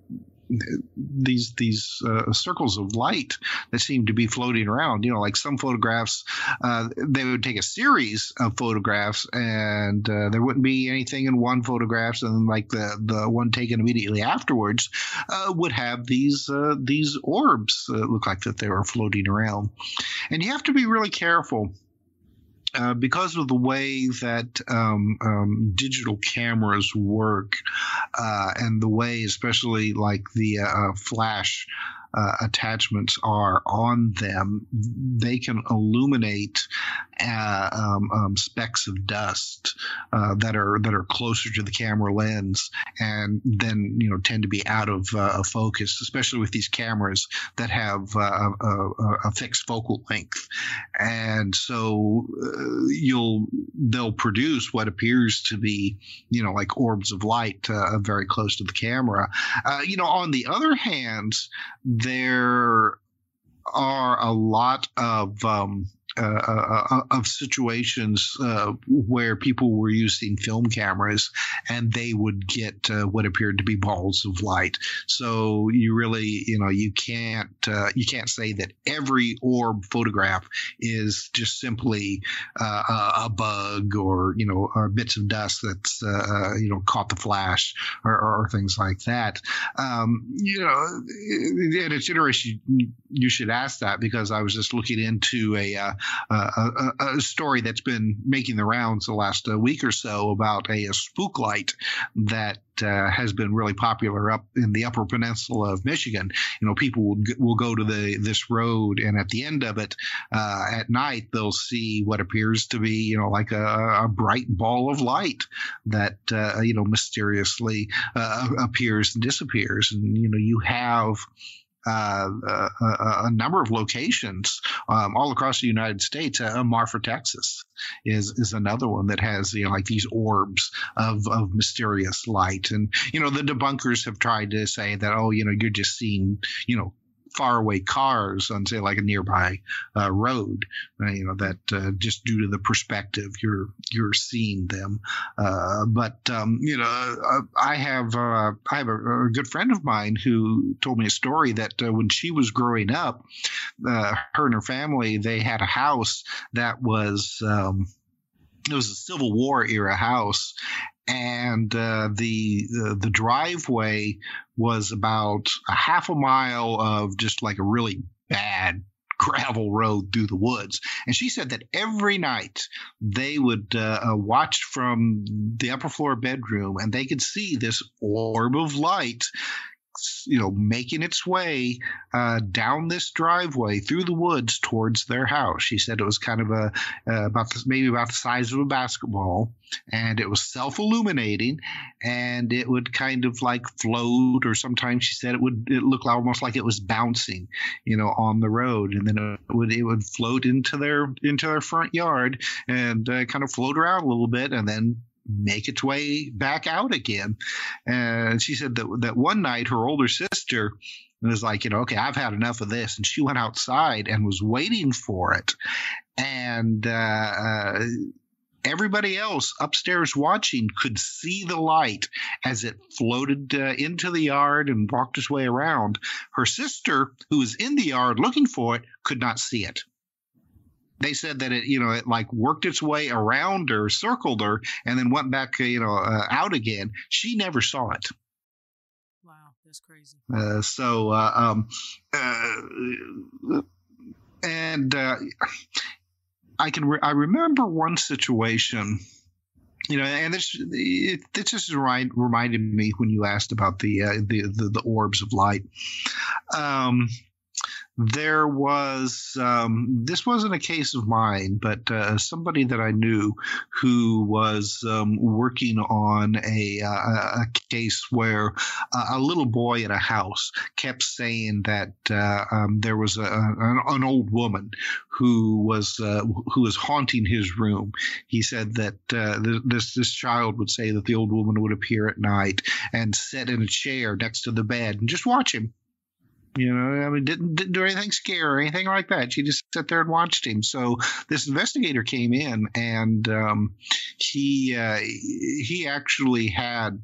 these these uh, circles of light that seemed to be floating around. You know, like some photographs, uh, they would take a series of photographs, and uh, there wouldn't be anything in one photograph, and then like the the one taken immediately afterwards uh, would have these uh, these orbs uh, look like that they were floating around. And you have to be really careful. Uh, because of the way that um, um, digital cameras work uh, and the way especially like the uh, flash uh, attachments are on them, they can illuminate uh, um, um, specks of dust uh, that are that are closer to the camera lens, and then you know tend to be out of uh, focus, especially with these cameras that have uh, a, a fixed focal length, and so uh, you'll they'll produce what appears to be you know like orbs of light uh, very close to the camera. Uh, you know, on the other hand, there are a lot of um, uh, uh, of situations uh, where people were using film cameras and they would get uh, what appeared to be balls of light. So you really, you know, you can't uh, you can't say that every orb photograph is just simply uh, a, a bug or you know or bits of dust that's uh, you know caught the flash or, or things like that. Um, you know, and it's interesting you should ask that because I was just looking into a uh, a, a, a story that's been making the rounds the last uh, week or so about a, a spook light that uh, has been really popular up in the Upper Peninsula of Michigan. You know, people will, will go to the this road, and at the end of it, uh, at night, they'll see what appears to be, you know, like a, a bright ball of light that, uh, you know, mysteriously uh, appears and disappears. And, you know, you have Uh, a, a, a number of locations um, all across the United States. Uh, Marfa, Texas, is is another one that has you know like these orbs of of mysterious light. And you know the debunkers have tried to say that oh you know you're just seeing you know faraway cars on say like a nearby uh, road, uh, you know that uh, just due to the perspective you're you're seeing them. Uh, but um, you know uh, I have uh, I have a, a good friend of mine who told me a story that uh, when she was growing up, uh, her and her family they had a house that was um, it was a Civil War era house. And uh, the, the the driveway was about a half a mile of just like a really bad gravel road through the woods. And she said that every night they would uh, uh, watch from the upper floor bedroom, and they could see this orb of light, you know, making its way uh, down this driveway through the woods towards their house. She said it was kind of a uh, about the, maybe about the size of a basketball, and it was self-illuminating, and it would kind of like float, or sometimes she said it would it looked almost like it was bouncing, you know, on the road, and then it would it would float into their into their front yard and uh, kind of float around a little bit, and then make its way back out again. And she said that that one night her older sister was like, you know, okay, I've had enough of this. And she went outside and was waiting for it. And uh, uh, everybody else upstairs watching could see the light as it floated uh, into the yard and walked its way around. Her sister, who was in the yard looking for it, could not see it. They said that it, you know, it like worked its way around her, circled her, and then went back, you know, uh, out again. She never saw it. Wow, that's crazy. Uh, so, uh, um, uh, and uh, I can re- I remember one situation, you know, and this it, this just remind, reminded me when you asked about the uh, the, the the orbs of light. Um, There was um, this wasn't a case of mine, but uh, somebody that I knew who was um, working on a, uh, a case where uh, a little boy in a house kept saying that uh, um, there was a, an, an old woman who was uh, who was haunting his room. He said that uh, this this child would say that the old woman would appear at night and sit in a chair next to the bed and just watch him. You know, I mean, didn't, didn't do anything scary or anything like that. She just sat there and watched him. So this investigator came in, and um, he uh, he actually had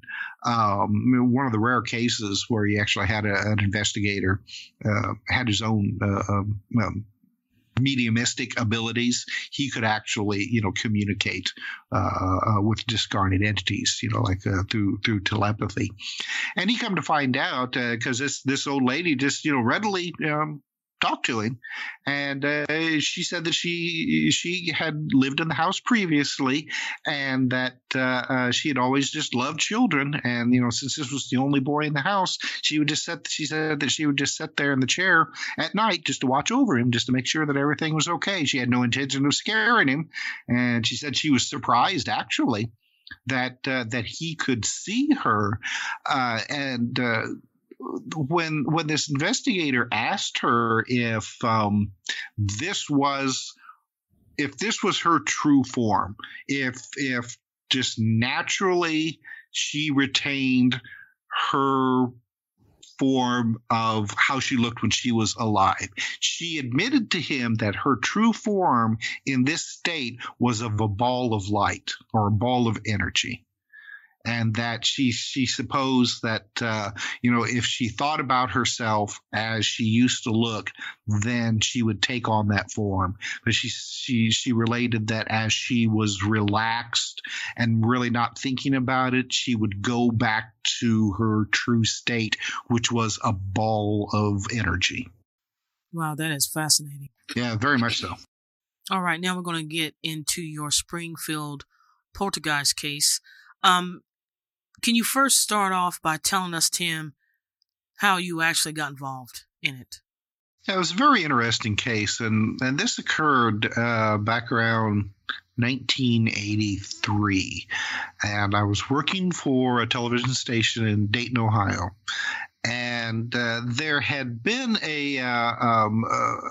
um, one of the rare cases where he actually had a, an investigator uh, had his own uh, um, um, mediumistic abilities. He could actually, you know, communicate uh, uh, with discarnate entities, you know, like uh, through through telepathy. And he come to find out because uh, this this old lady just, you know, readily um, talked to him, and uh, she said that she she had lived in the house previously, and that uh, uh, she had always just loved children, and you know, since this was the only boy in the house, she would just sit. She said that she would just sit there in the chair at night just to watch over him, just to make sure that everything was okay. She had no intention of scaring him, and she said she was surprised actually that uh, that he could see her, uh, and. Uh, When when this investigator asked her if um, this was if this was her true form, if if just naturally she retained her form of how she looked when she was alive, she admitted to him that her true form in this state was of a ball of light or a ball of energy. And that she she supposed that, uh, you know, if she thought about herself as she used to look, then she would take on that form. But she she she related that as she was relaxed and really not thinking about it, she would go back to her true state, which was a ball of energy. Wow, that is fascinating. Yeah, very much so. All right, now we're going to get into your Springfield poltergeist case. Um, Can you first start off by telling us, Tim, how you actually got involved in it? Yeah, it was a very interesting case, and, and this occurred uh, back around nineteen eighty-three, and I was working for a television station in Dayton, Ohio, and uh, there had been a uh, um,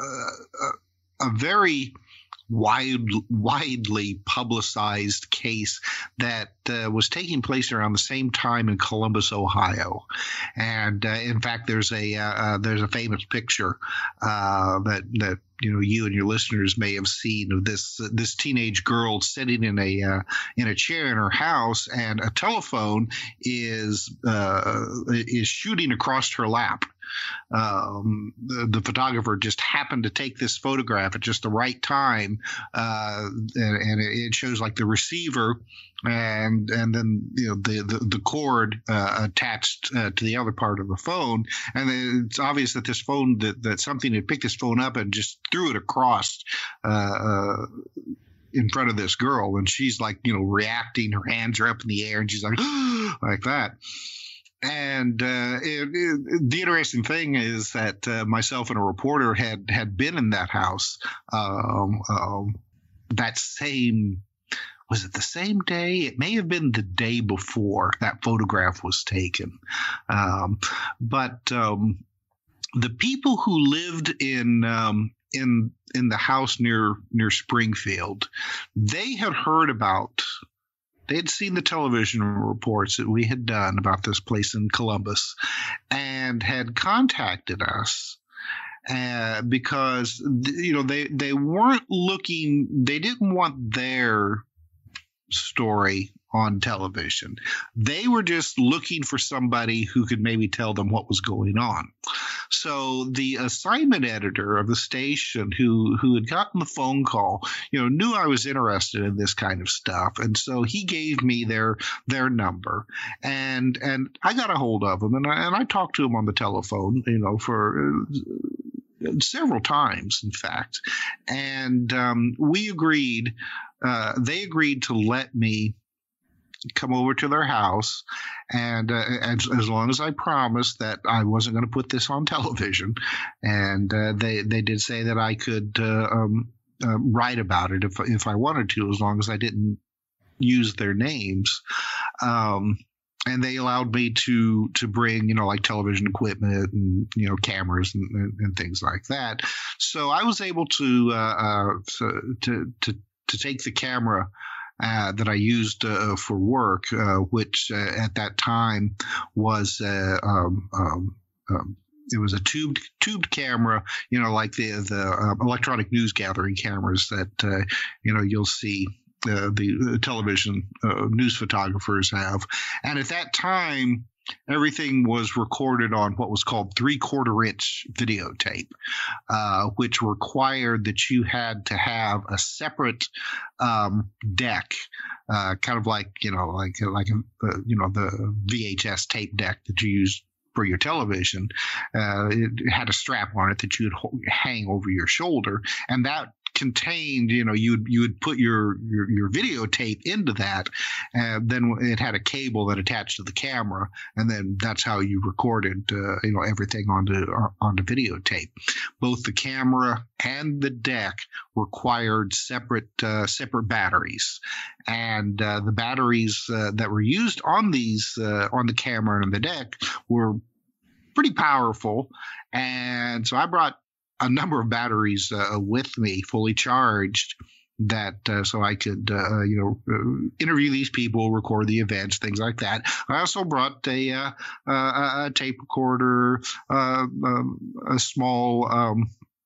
uh, a very Wide, widely publicized case that uh, was taking place around the same time in Columbus, Ohio, and uh, in fact, there's a uh, uh, there's a famous picture uh, that that you know you and your listeners may have seen of this uh, this teenage girl sitting in a uh, in a chair in her house, and a telephone is uh, is shooting across her lap. Um, the, the photographer just happened to take this photograph at just the right time, uh, and, and it shows like the receiver and and then you know the the, the cord uh, attached uh, to the other part of the phone, and it's obvious that this phone that, that something had picked this phone up and just threw it across uh, uh, in front of this girl, and she's like you know reacting, her hands are up in the air, and she's like like that. And uh, it, it, the interesting thing is that uh, myself and a reporter had, had been in that house um, um, that same – was it the same day? It may have been the day before that photograph was taken. Um, but um, the people who lived in um, in in the house near near Springfield, they had heard about – they had seen the television reports that we had done about this place in Columbus and had contacted us uh, because, you know, they, they weren't looking, they didn't want their story on television. They were just looking for somebody who could maybe tell them what was going on. So the assignment editor of the station who who had gotten the phone call, you know, knew I was interested in this kind of stuff. And so he gave me their their number, and and I got a hold of him, and I, and I talked to him on the telephone, you know, for uh, several times, in fact. And um, we agreed, uh, they agreed to let me come over to their house, and uh, as, as long as I promised that I wasn't going to put this on television, and uh, they they did say that I could uh, um, uh, write about it if if I wanted to, as long as I didn't use their names. Um, and they allowed me to to bring, you know, like television equipment and, you know, cameras and, and, and things like that. So I was able to uh, uh, to to to take the camera Uh, that I used uh, for work, uh, which uh, at that time was uh, um, um, um, it was a tubed tubed camera, you know, like the the uh, electronic news gathering cameras that uh, you know you'll see uh, the television uh, news photographers have. And at that time, everything was recorded on what was called three-quarter inch videotape, uh, which required that you had to have a separate um, deck, uh, kind of like, you know, like like uh, you know, the V H S tape deck that you use for your television. Uh, it had a strap on it that you would hang over your shoulder, and that contained, you know, you would you would put your your, your videotape into that, and then it had a cable that attached to the camera, and then that's how you recorded, uh, you know, everything onto onto videotape. Both the camera and the deck required separate uh, separate batteries, and uh, the batteries uh, that were used on these uh, on the camera and the deck were pretty powerful, and so I brought a number of batteries uh, with me, fully charged, that uh, so I could, uh, you know, uh, interview these people, record the events, things like that. I also brought a, uh, uh, a tape recorder, uh, um, a small um,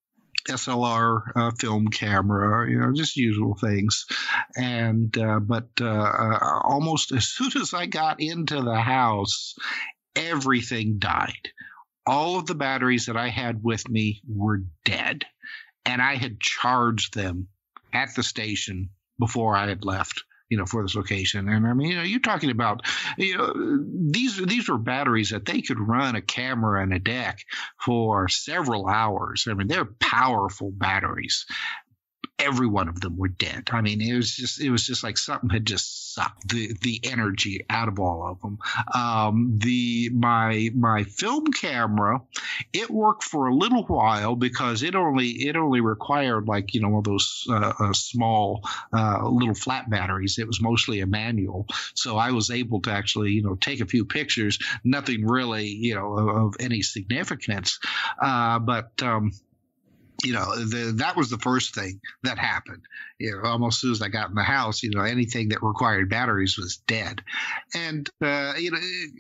S L R uh, film camera, you know, just usual things. And uh, but uh, uh, almost as soon as I got into the house, everything died. All of the batteries that I had with me were dead, and I had charged them at the station before I had left, you know, for this location. And I mean, you know, you're talking about, you know, these these were batteries that they could run a camera and a deck for several hours. I mean, they're powerful batteries. Every one of them were dead. I mean, it was just it was just like something had just sucked the the energy out of all of them. Um, the my my film camera, it worked for a little while because it only it only required, like, you know, one of those uh, uh, small uh, little flat batteries. It was mostly a manual, so I was able to actually, you know, take a few pictures. Nothing really, you know, of, of any significance, uh, but. Um, You know, the, that was the first thing that happened. You know, almost as soon as I got in the house, you know, anything that required batteries was dead. And, uh, you know,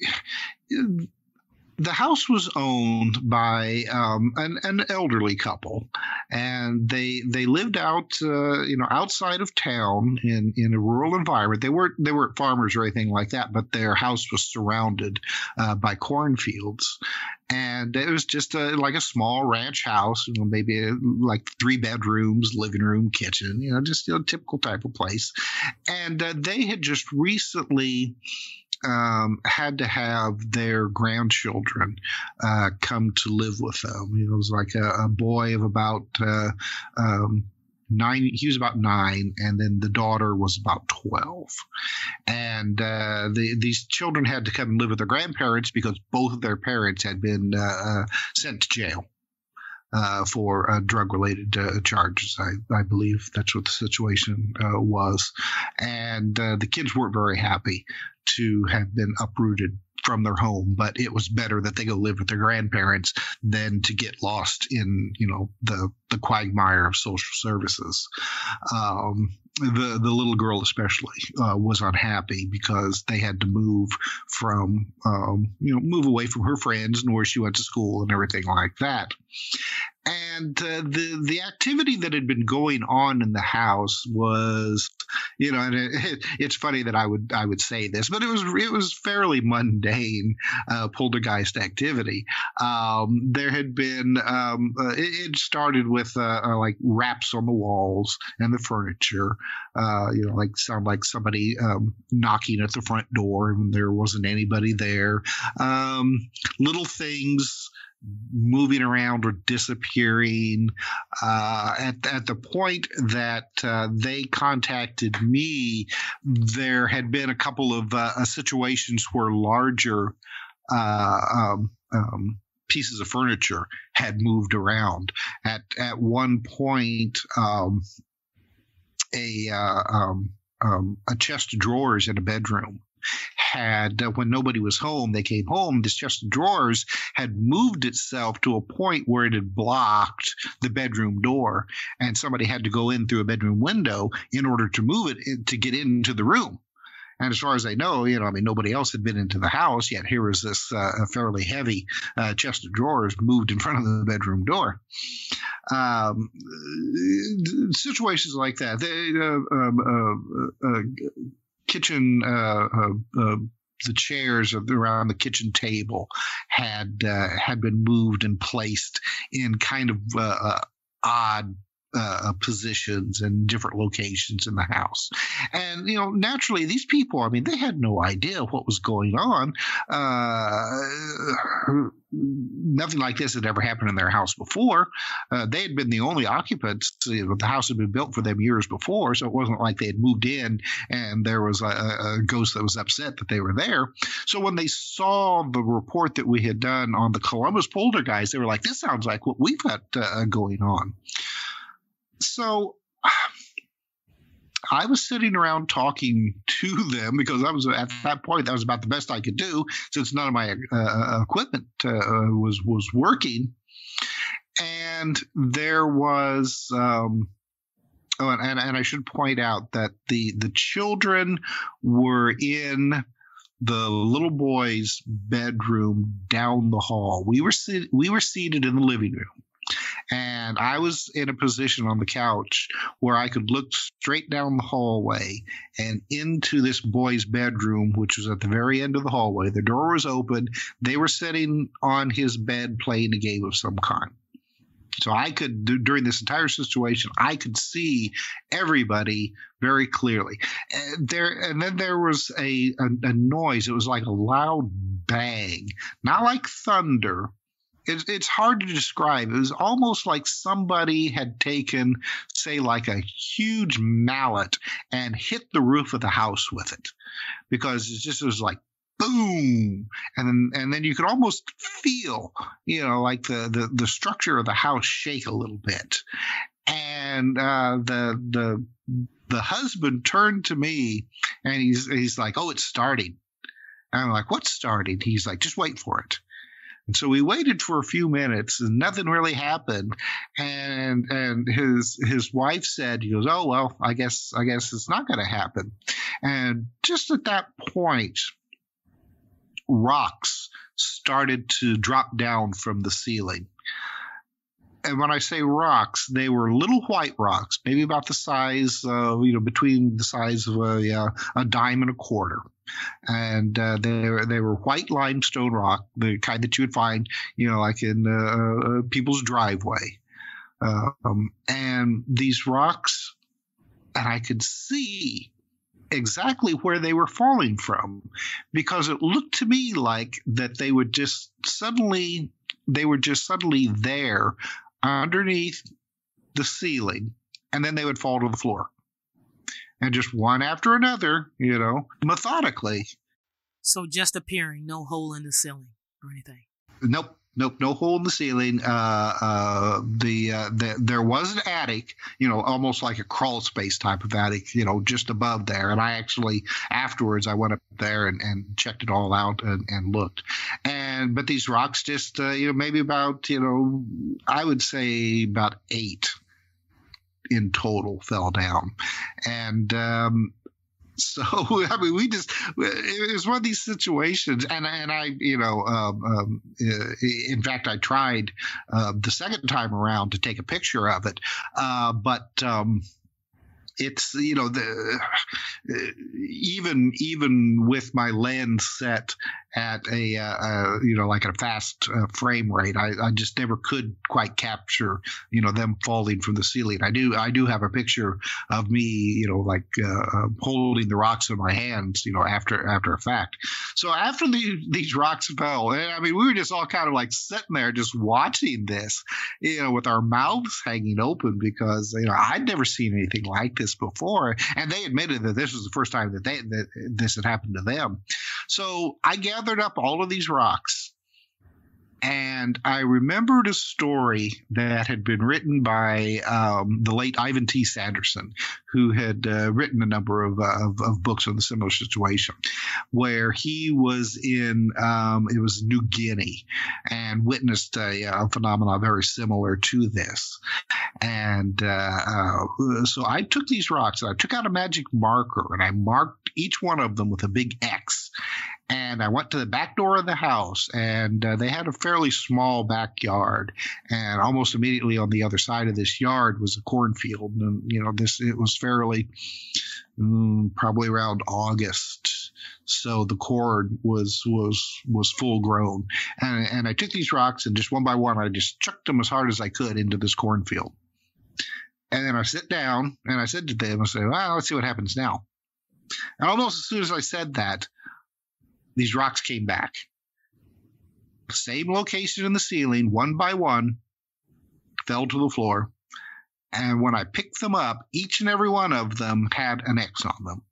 it, the house was owned by um, an, an elderly couple, and they they lived out, uh, you know, outside of town in, in a rural environment. They weren't they weren't farmers or anything like that, but their house was surrounded uh, by cornfields, and it was just a, like a small ranch house, you know, maybe a, like three bedrooms, living room, kitchen, you know, just, you know, typical type of place. And uh, they had just recently Um, had to have their grandchildren uh, come to live with them. You know, it was like a, a boy of about uh, um, nine. He was about nine, and then the daughter was about twelve. And uh, the, these children had to come and live with their grandparents because both of their parents had been uh, sent to jail. Uh, for uh, drug-related uh, charges. I, I believe that's what the situation uh, was. And uh, the kids weren't very happy to have been uprooted from their home, but it was better that they go live with their grandparents than to get lost in, you know, the, the quagmire of social services. Um, the, the little girl especially uh, was unhappy because they had to move from, um, you know, move away from her friends and where she went to school and everything like that. And uh, the the activity that had been going on in the house was, you know, and it, it, it's funny that I would I would say this, but it was it was fairly mundane uh, poltergeist activity. Um, there had been um, uh, it, it started with uh, uh, like raps on the walls and the furniture, uh, you know, like sound like somebody um, knocking at the front door and there wasn't anybody there. Um, little things moving around or disappearing. Uh, at, at the point that uh, they contacted me, there had been a couple of uh, situations where larger uh, um, um, pieces of furniture had moved around. At at one point, um, a uh, um, um, a chest of drawers in a bedroom had, uh, when nobody was home, they came home, this chest of drawers had moved itself to a point where it had blocked the bedroom door, and somebody had to go in through a bedroom window in order to move it in, to get into the room. And as far as I know, you know, I mean, nobody else had been into the house, yet here was this uh, fairly heavy uh, chest of drawers moved in front of the bedroom door. Um, situations like that. They, uh, um, uh, uh, kitchen, uh, uh, uh, the chairs around the kitchen table had uh, had been moved and placed in kind of uh, uh, odd uh, positions and different locations in the house. And, you know, naturally, these people, I mean, they had no idea what was going on. Uh, nothing like this had ever happened in their house before. Uh, they had been the only occupants. You know, the house had been built for them years before, so it wasn't like they had moved in and there was a, a ghost that was upset that they were there. So when they saw the report that we had done on the Columbus poltergeist, they were like, this sounds like what we've got uh, going on. So I was sitting around talking to them because I was at that point, that was about the best I could do since none of my uh, equipment uh, was was working. And there was, um, oh, and, and I should point out that the the children were in the little boy's bedroom down the hall. We were sit- we were seated in the living room. And I was in a position on the couch where I could look straight down the hallway and into this boy's bedroom, which was at the very end of the hallway. The door was open. They were sitting on his bed playing a game of some kind. So I could, during this entire situation, I could see everybody very clearly. And there, and then there was a, a, a noise. It was like a loud bang, not like thunder. It's, it's hard to describe. It was almost like somebody had taken, say, like a huge mallet and hit the roof of the house with it, because it just was like boom, and then and then you could almost feel, you know, like the the, the structure of the house shake a little bit, and uh, the the the husband turned to me and he's he's like, "Oh, it's starting." And I'm like, "What's starting?" He's like, "Just wait for it." And so we waited for a few minutes and nothing really happened. And and his his wife said, he goes, "Oh, well, I guess I guess it's not going to happen." And just at that point, rocks started to drop down from the ceiling. And when I say rocks, they were little white rocks, maybe about the size of, you know, between the size of a, uh, a dime and a quarter. And uh, they were they were white limestone rock, the kind that you would find, you know, like in uh, uh, people's driveway. Uh, um, and these rocks, and I could see exactly where they were falling from, because it looked to me like that they would just suddenly they were just suddenly there underneath the ceiling, and then they would fall to the floor. And just one after another, you know, methodically. So just appearing, no hole in the ceiling or anything? Nope, nope, no hole in the ceiling. Uh, uh, the, uh, the there was an attic, you know, almost like a crawl space type of attic, you know, just above there. And I actually, afterwards, I went up there and, and checked it all out and, and looked. And but these rocks just, uh, you know, maybe about, you know, I would say about eight in total fell down. And um, So, I mean, we just, it was one of these situations. And, and I, you know, um, um, in fact, I tried uh, the second time around to take a picture of it. Uh, but, um, it's, you know, the even even with my lens set at a, uh, uh, you know, like at a fast uh, frame rate, I, I just never could quite capture, you know, them falling from the ceiling. I do I do have a picture of me, you know, like uh, holding the rocks in my hands, you know, after after a fact. So after the, these rocks fell, and I mean, we were just all kind of like sitting there just watching this, you know, with our mouths hanging open because, you know, I'd never seen anything like this before, and they admitted that this was the first time that they that this had happened to them. So I gathered up all of these rocks, and I remembered a story that had been written by um, the late Ivan T. Sanderson, who had uh, written a number of, uh, of of books on the similar situation, where he was in um, it was New Guinea and witnessed a, a phenomenon very similar to this. And uh, uh, so I took these rocks and I took out a magic marker and I marked each one of them with a big X. And I went to the back door of the house, and uh, they had a fairly small backyard. And almost immediately on the other side of this yard was a cornfield. And, you know, this it was fairly mm, probably around August. So the corn was was was full grown. And, and I took these rocks, and just one by one, I just chucked them as hard as I could into this cornfield. And then I sit down, and I said to them, I said, well, let's see what happens now. And almost as soon as I said that, these rocks came back. Same location in the ceiling, one by one, fell to the floor. And when I picked them up, each and every one of them had an X on them.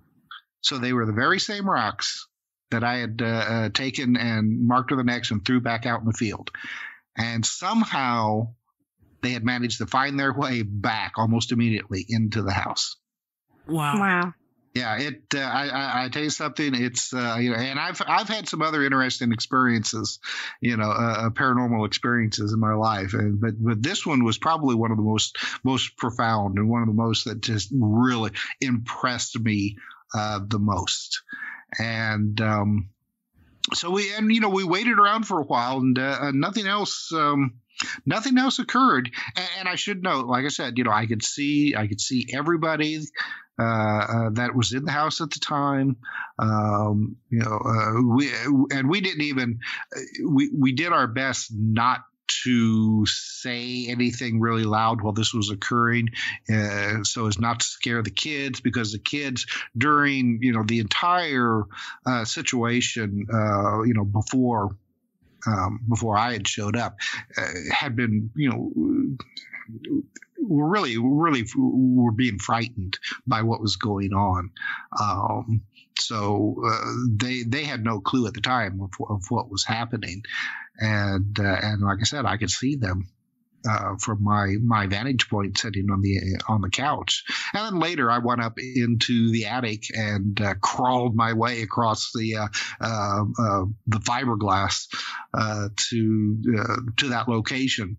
So they were the very same rocks that I had uh, uh, taken and marked with an X and threw back out in the field. And somehow they had managed to find their way back almost immediately into the house. Wow. Wow. Yeah, it. Uh, I, I, I tell you something. It's uh, you know, and I've I've had some other interesting experiences, you know, uh, paranormal experiences in my life, and but but this one was probably one of the most most profound and one of the most that just really impressed me uh, the most. And um, so we and you know we waited around for a while, and uh, nothing else. Um, Nothing else occurred, and, and I should note, like I said, you know, I could see, I could see everybody uh, uh, that was in the house at the time. Um, you know, uh, we and we didn't even we we did our best not to say anything really loud while this was occurring, uh, so as not to scare the kids, because the kids during you know the entire uh, situation, uh, you know, before. Um, before I had showed up, uh, had been, you know, were really, really were being frightened by what was going on. Um, so uh, they they had no clue at the time of, of what was happening, and uh, and like I said, I could see them. Uh, from my, my vantage point sitting on the on the couch. And then later I went up into the attic and uh, crawled my way across the uh, uh, uh, the fiberglass uh, to uh, to that location.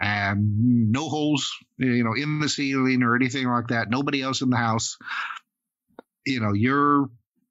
And no holes, you know, in the ceiling or anything like that. Nobody else in the house. You know, your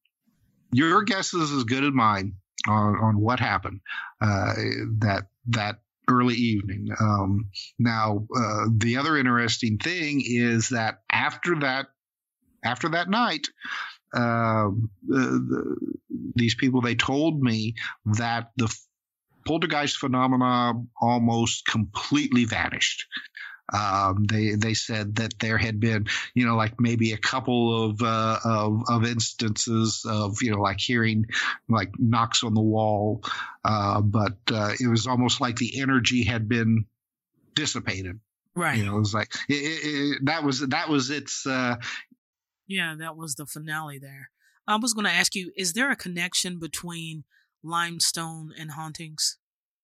your guess is as good as mine on, on what happened. Uh, that that. Early evening. Um, now, uh, the other interesting thing is that after that, after that night, uh, the, the, these people, they told me that the poltergeist phenomena almost completely vanished. Um, they they said that there had been, you know, like maybe a couple of, uh, of of instances of, you know, like hearing like knocks on the wall, uh, but uh, it was almost like the energy had been dissipated. Right. You know, it was like it, it, it, that was that was its. Uh, yeah, that was the finale there. I was going to ask you: is there a connection between limestone and hauntings?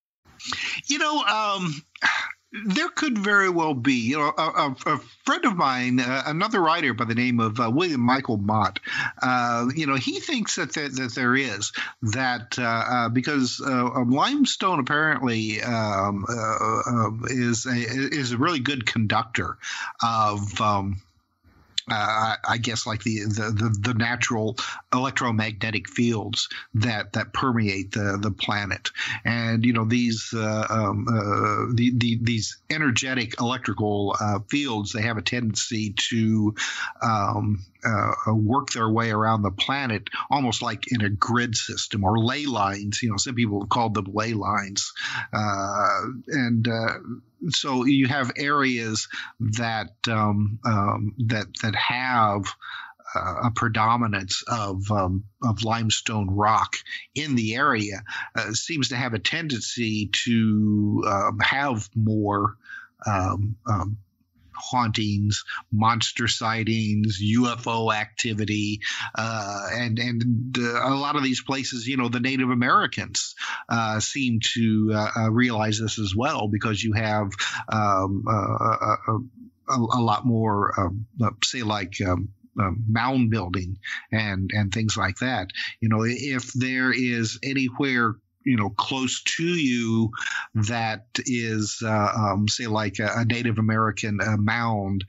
You know. Um, There could very well be. You know, a, a, a friend of mine, uh, another writer by the name of uh, William Michael Mott, uh, you know, he thinks that there, that there is that uh, uh, because uh, limestone apparently um, uh, uh, is a, is a really good conductor of. Um, Uh, I guess like the, the, the, the natural electromagnetic fields that, that permeate the, the planet. And, you know, these, uh, um, uh, the, the, these energetic electrical uh, fields, they have a tendency to um, uh, work their way around the planet almost like in a grid system, or ley lines. You know, some people have called them ley lines. Uh, and uh, so you have areas that um, um, that that have uh, a predominance of um, of limestone rock in the area. Uh, seems to have a tendency to um, have more um, um, hauntings, monster sightings, U F O activity, uh, and and uh, a lot of these places, you know, the Native Americans uh, seem to uh, uh, realize this as well, because you have um, uh, a, a, a lot more, um, uh, say, like. Um, Uh, mound building and and things like that. You know, if there is anywhere, you know, close to you that is, uh, um, say, like a, a Native American uh, mound,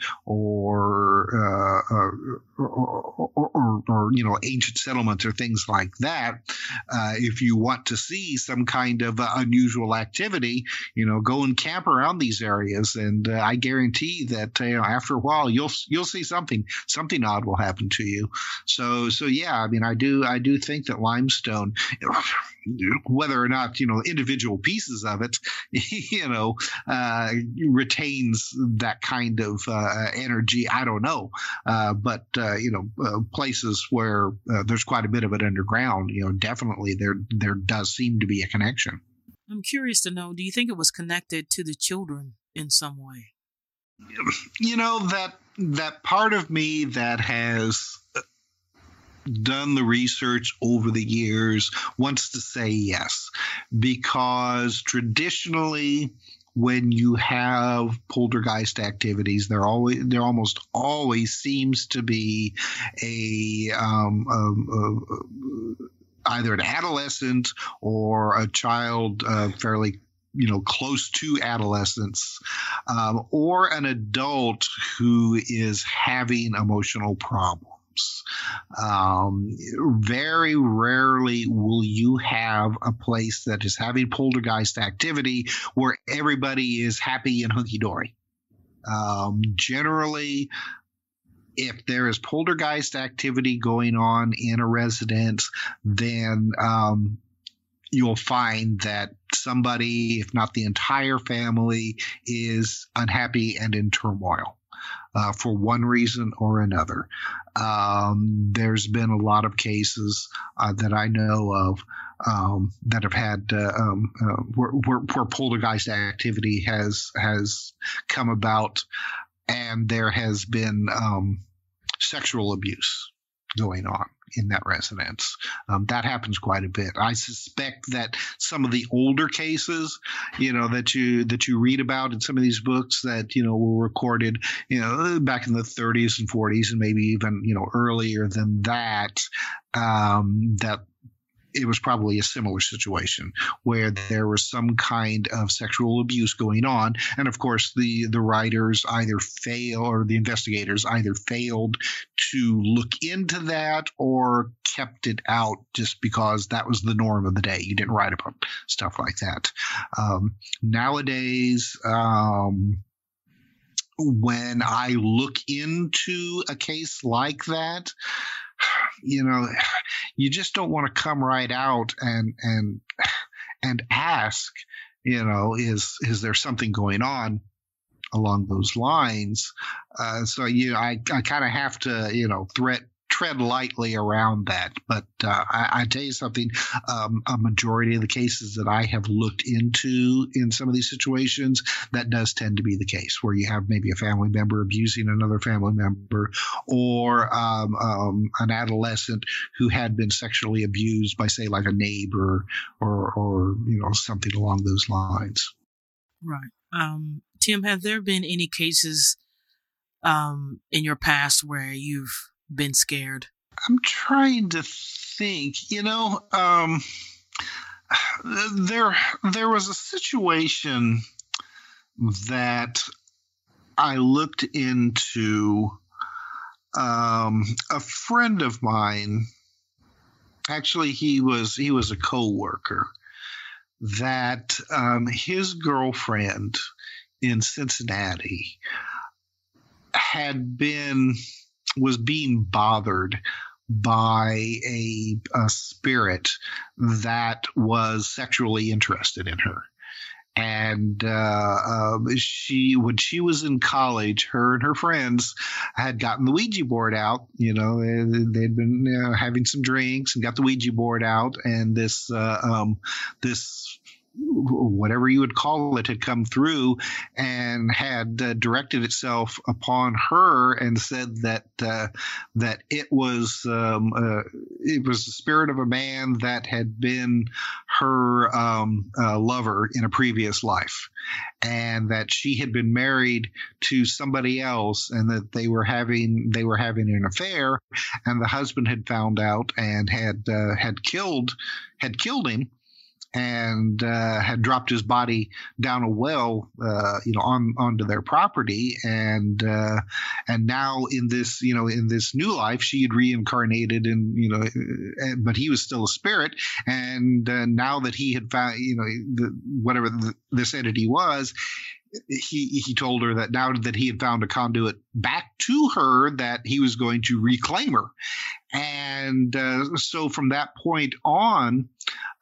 or, uh, uh, or, or, or, or, you know, ancient settlements or things like that, uh, if you want to see some kind of uh, unusual activity, you know, go and camp around these areas, and uh, I guarantee that, you know, after a while you'll you'll see something something odd will happen to you. So so yeah, I mean, I do I do think that limestone, whether or not, you know, individual pieces of it, you know, uh, retains that kind of uh, energy, I don't know. Uh, but, uh, you know, uh, places where uh, there's quite a bit of it underground, you know, definitely there there does seem to be a connection. I'm curious to know, do you think it was connected to the children in some way? You know, that that part of me that has done the research over the years wants to say yes, because traditionally, when you have poltergeist activities, there always there almost always seems to be a, um, um, uh, either an adolescent or a child uh, fairly, you know, close to adolescence, um, or an adult who is having emotional problems. Um, very rarely will you have a place that is having poltergeist activity where everybody is happy and hunky-dory. Um, generally, if there is poltergeist activity going on in a residence, then um, you'll find that somebody, if not the entire family, is unhappy and in turmoil. Uh, for one reason or another. Um, there's been a lot of cases uh, that I know of um, that have had uh, um, uh, where, where, where poltergeist activity has has come about, and there has been um, sexual abuse going on in that residence. Um, that happens quite a bit. I suspect that some of the older cases, you know, that you that you read about in some of these books that, you know, were recorded, you know, back in the thirties and forties and maybe even, you know, earlier than that, um, that it was probably a similar situation where there was some kind of sexual abuse going on. And of course, the, the writers either fail, or the investigators either failed to look into that or kept it out just because that was the norm of the day. You didn't write about stuff like that. Um, nowadays, um, when I look into a case like that, you know, you just don't want to come right out and and and ask, you know, is is there something going on along those lines? Uh, so you, I I kind of have to, you know, threat. tread lightly around that. But uh, I, I tell you something, um, a majority of the cases that I have looked into in some of these situations, that does tend to be the case, where you have maybe a family member abusing another family member, or um, um, an adolescent who had been sexually abused by, say, like a neighbor, or, or you know, something along those lines. Right. Um, Tim, have there been any cases um, in your past where you've been scared? I'm trying to think, you know, um, there, there was a situation that I looked into um, a friend of mine, actually, he was he was a coworker, that um, his girlfriend in Cincinnati had been was being bothered by a, a spirit that was sexually interested in her. And uh, uh, she, when she was in college, her and her friends had gotten the Ouija board out. You know, they, they'd been uh, having some drinks and got the Ouija board out, and this uh, um, this whatever you would call it had come through and had uh, directed itself upon her and said that uh, that it was um, uh, it was the spirit of a man that had been her um, uh, lover in a previous life, and that she had been married to somebody else, and that they were having they were having an affair, and the husband had found out and had uh, had killed had killed him. And uh, had dropped his body down a well, uh, you know, on onto their property, and uh, and now in this, you know, in this new life, she had reincarnated, and you know, but he was still a spirit, and uh, now that he had found, you know, the, whatever the, this entity was. He he told her that now that he had found a conduit back to her, that he was going to reclaim her. And uh, so from that point on,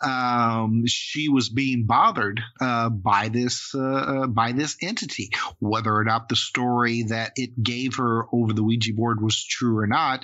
um, she was being bothered uh, by this uh, by this entity. Whether or not the story that it gave her over the Ouija board was true or not,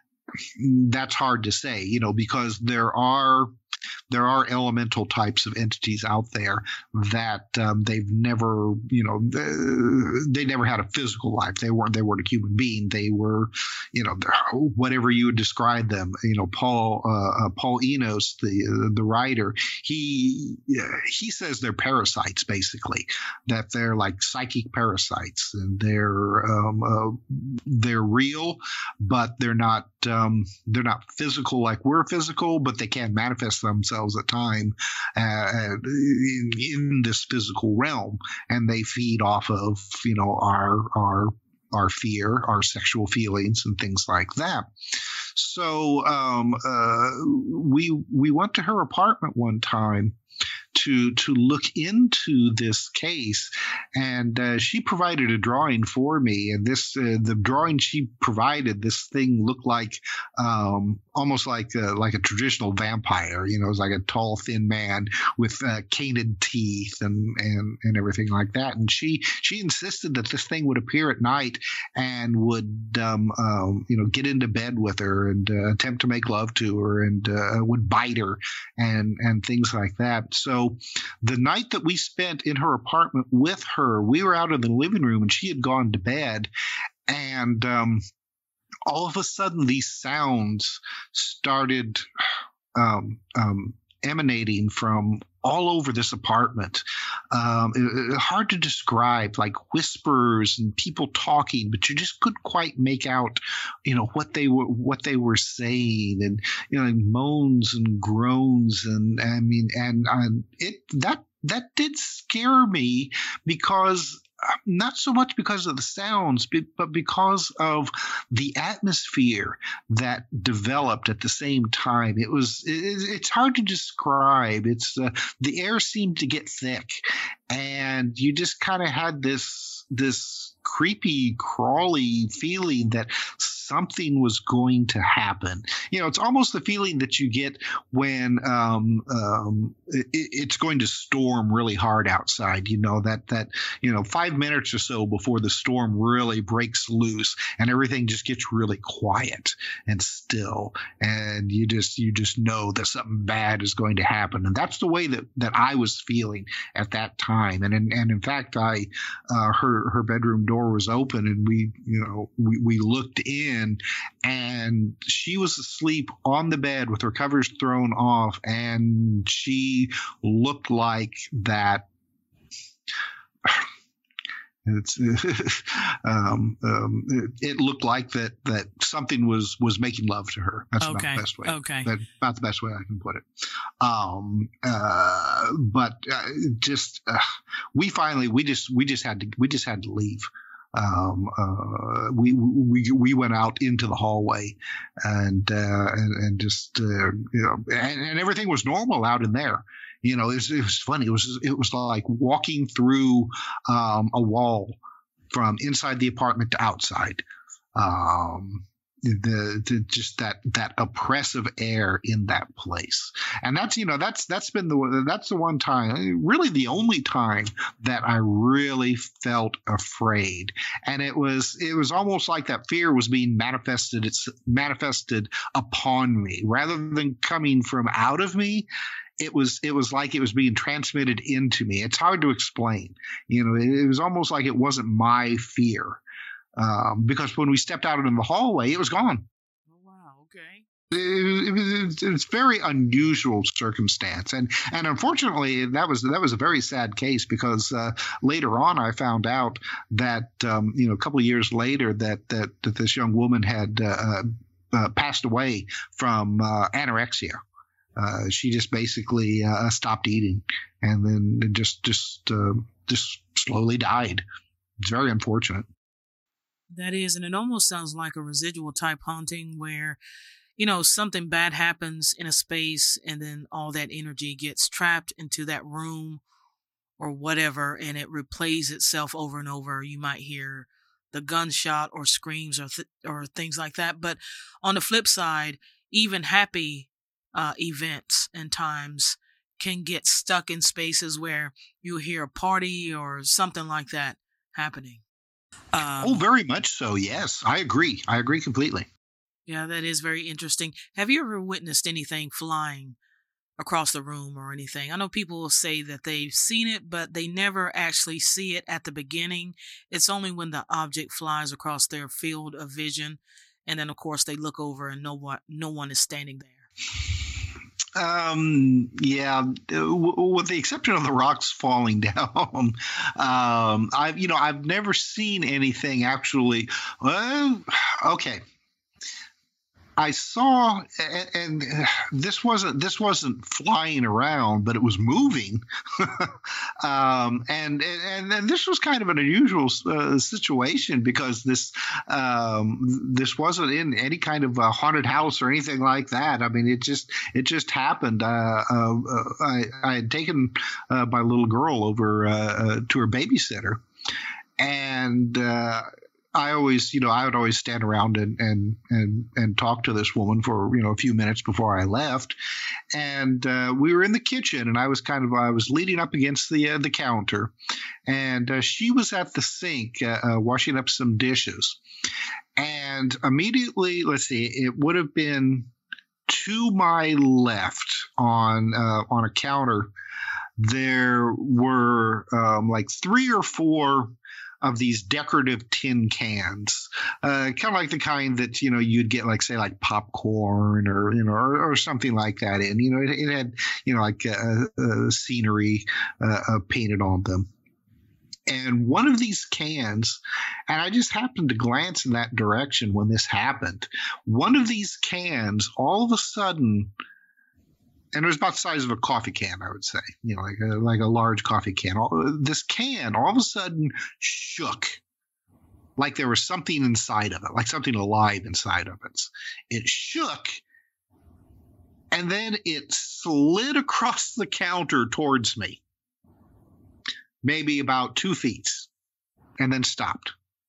that's hard to say, you know, because there are there are elemental types of entities out there that um, they've never, you know, they, they never had a physical life. They weren't, they weren't a human being. They were, you know, whatever you would describe them. You know, Paul, uh, uh, Paul Enos, the uh, the writer, he he says they're parasites, basically, that they're like psychic parasites, and they're um, uh, they're real, but they're not um, they're not physical like we're physical, but they can manifest themselves at time uh, in, in this physical realm, and they feed off of, you know, our our our fear, our sexual feelings, and things like that. So um, uh, we we went to her apartment one time to to look into this case, and uh, she provided a drawing for me. And this uh, the drawing she provided, this thing looked like um, almost like a, like a traditional vampire. You know, it was like a tall, thin man with uh, canid teeth and, and and everything like that. And she she insisted that this thing would appear at night and would um, um, you know get into bed with her and uh, attempt to make love to her, and uh, would bite her and and things like that. So the night that we spent in her apartment with her, we were out in the living room and she had gone to bed, and um, all of a sudden these sounds started um, um, emanating from all over this apartment. Um, it, it, hard to describe, like whispers and people talking, but you just couldn't quite make out, you know, what they were what they were saying, and you know, like moans and groans, and I mean, and um, it that that did scare me, because not so much because of the sounds, but because of the atmosphere that developed at the same time. It was, it, it's hard to describe. It's uh, the air seemed to get thick, and you just kind of had this, this creepy, crawly feeling that something was going to happen. You know, it's almost the feeling that you get when um, um, it, it's going to storm really hard outside. You know, that, that, you know, five minutes or so before the storm really breaks loose and everything just gets really quiet and still. And you just, you just know that something bad is going to happen. And that's the way that, that I was feeling at that time. And, and, and in fact, I, uh, her, her bedroom door was open, and we, you know, we, we looked in, and she was asleep on the bed with her covers thrown off, and she looked like that. It's um, um, it, it looked like that that something was was making love to her. That's okay. about the best way. Okay, that's about the best way I can put it. Um, uh, but uh, just uh, we finally we just we just had to we just had to leave. um, uh, we we we went out into the hallway, and uh, and, and just uh, you know, and, and everything was normal out in there. You know, it was, it was funny. It was it was like walking through um, a wall from inside the apartment to outside. Um, the, the just that that oppressive air in that place, and that's you know that's that's been the that's the one time, really the only time that I really felt afraid, and it was it was almost like that fear was being manifested it's manifested upon me rather than coming from out of me. It was it was like it was being transmitted into me. It's hard to explain. You know, it, it was almost like it wasn't my fear. Um, because when we stepped out into the hallway, it was gone. Oh, wow. Okay. It, it, was, it was very unusual circumstance, and and unfortunately, that was that was a very sad case because uh, later on, I found out that um, you know a couple of years later that that, that this young woman had uh, uh, passed away from uh, anorexia. Uh, she just basically uh, stopped eating, and then just just uh, just slowly died. It's very unfortunate. That is, and it almost sounds like a residual type haunting where, you know, something bad happens in a space and then all that energy gets trapped into that room or whatever, and it replays itself over and over. You might hear the gunshot or screams or th- or things like that. But on the flip side, even happy uh, events and times can get stuck in spaces where you'll hear a party or something like that happening. Um, oh, very much so. Yes, I agree. I agree completely. Yeah, that is very interesting. Have you ever witnessed anything flying across the room or anything? I know people will say that they've seen it, but they never actually see it at the beginning. It's only when the object flies across their field of vision. And then, of course, they look over and no one, no one is standing there. Um, yeah, with the exception of the rocks falling down, um, I've, you know, I've never seen anything actually. Well, okay. I saw, and, and this wasn't this wasn't flying around, but it was moving, um, and, and and this was kind of an unusual uh, situation because this um, this wasn't in any kind of a haunted house or anything like that. I mean, it just it just happened. Uh, uh, I, I had taken uh, my little girl over uh, uh, to her babysitter, and. Uh, I always, you know, I would always stand around and, and, and, and talk to this woman for, you know, a few minutes before I left. And uh, we were in the kitchen and I was kind of, I was leaning up against the, uh, the counter and uh, she was at the sink uh, uh, washing up some dishes. And immediately, let's see, it would have been to my left on, uh, on a counter. There were um, like three or four of these decorative tin cans, uh, kind of like the kind that, you know, you'd get like, say, like popcorn or, you know, or, or something like that. And, you know, it, it had, you know, like uh, uh, scenery uh, uh, painted on them. And one of these cans, and I just happened to glance in that direction when this happened, one of these cans all of a sudden, and it was about the size of a coffee can, I would say, you know, like a, like a large coffee can. All, this can all of a sudden shook like there was something inside of it, like something alive inside of it. It shook, and then it slid across the counter towards me, maybe about two feet, and then stopped.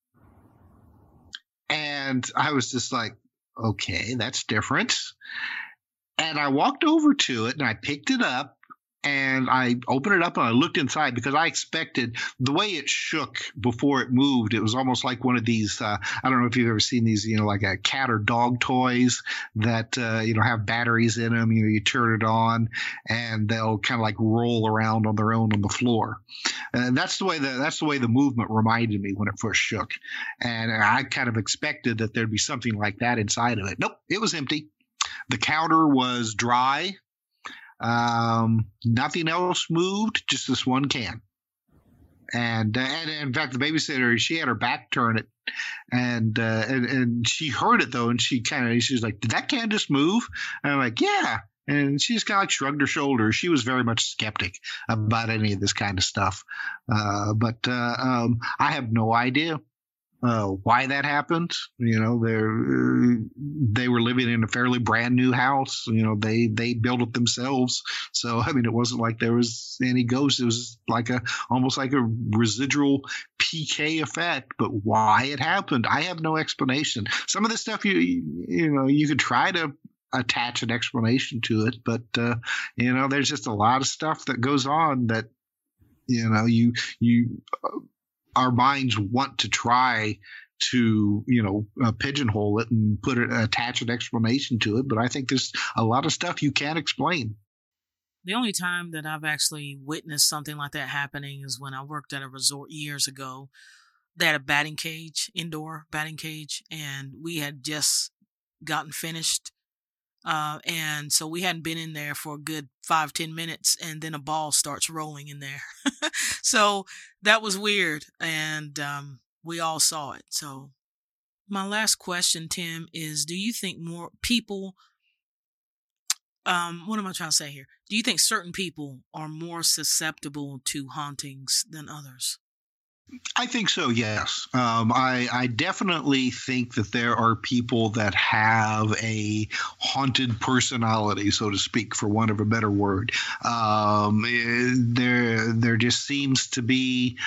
And I was just like, okay, that's different. And I walked over to it and I picked it up and I opened it up and I looked inside because I expected the way it shook before it moved. It was almost like one of these, uh, I don't know if you've ever seen these, you know, like a cat or dog toys that, uh, you know, have batteries in them. You know, you turn it on and they'll kind of like roll around on their own on the floor. And that's the way the, that's the way the movement reminded me when it first shook. And I kind of expected that there'd be something like that inside of it. Nope, it was empty. The counter was dry. Um, nothing else moved, just this one can. And, uh, and in fact, the babysitter, she had her back turned it, and, uh, and and she heard it though, and she kind of, she was like, "Did that can just move?" And I'm like, "Yeah." And she just kind of like shrugged her shoulders. She was very much skeptic about any of this kind of stuff. Uh, but uh, um, I have no idea. uh, why that happened. You know, they uh, they were living in a fairly brand new house. You know, they they built it themselves. So I mean, it wasn't like there was any ghost. It was like a almost like a residual P K effect. But why it happened, I have no explanation. Some of this stuff you you know you could try to attach an explanation to it, but uh, you know, there's just a lot of stuff that goes on that you know you you. Uh, our minds want to try to, you know, uh, pigeonhole it and put it, attach an explanation to it. But I think there's a lot of stuff you can't explain. The only time that I've actually witnessed something like that happening is when I worked at a resort years ago. They had a batting cage, indoor batting cage, and we had just gotten finished. Uh, and so we hadn't been in there for a good five, ten minutes, and then a ball starts rolling in there. So that was weird, and um, we all saw it. So my last question, Tim, is do you think more people, um, what am I trying to say here? Do you think certain people are more susceptible to hauntings than others? I think so, yes. Um, I, I definitely think that there are people that have a haunted personality, so to speak, for want of a better word. Um, there, there just seems to be,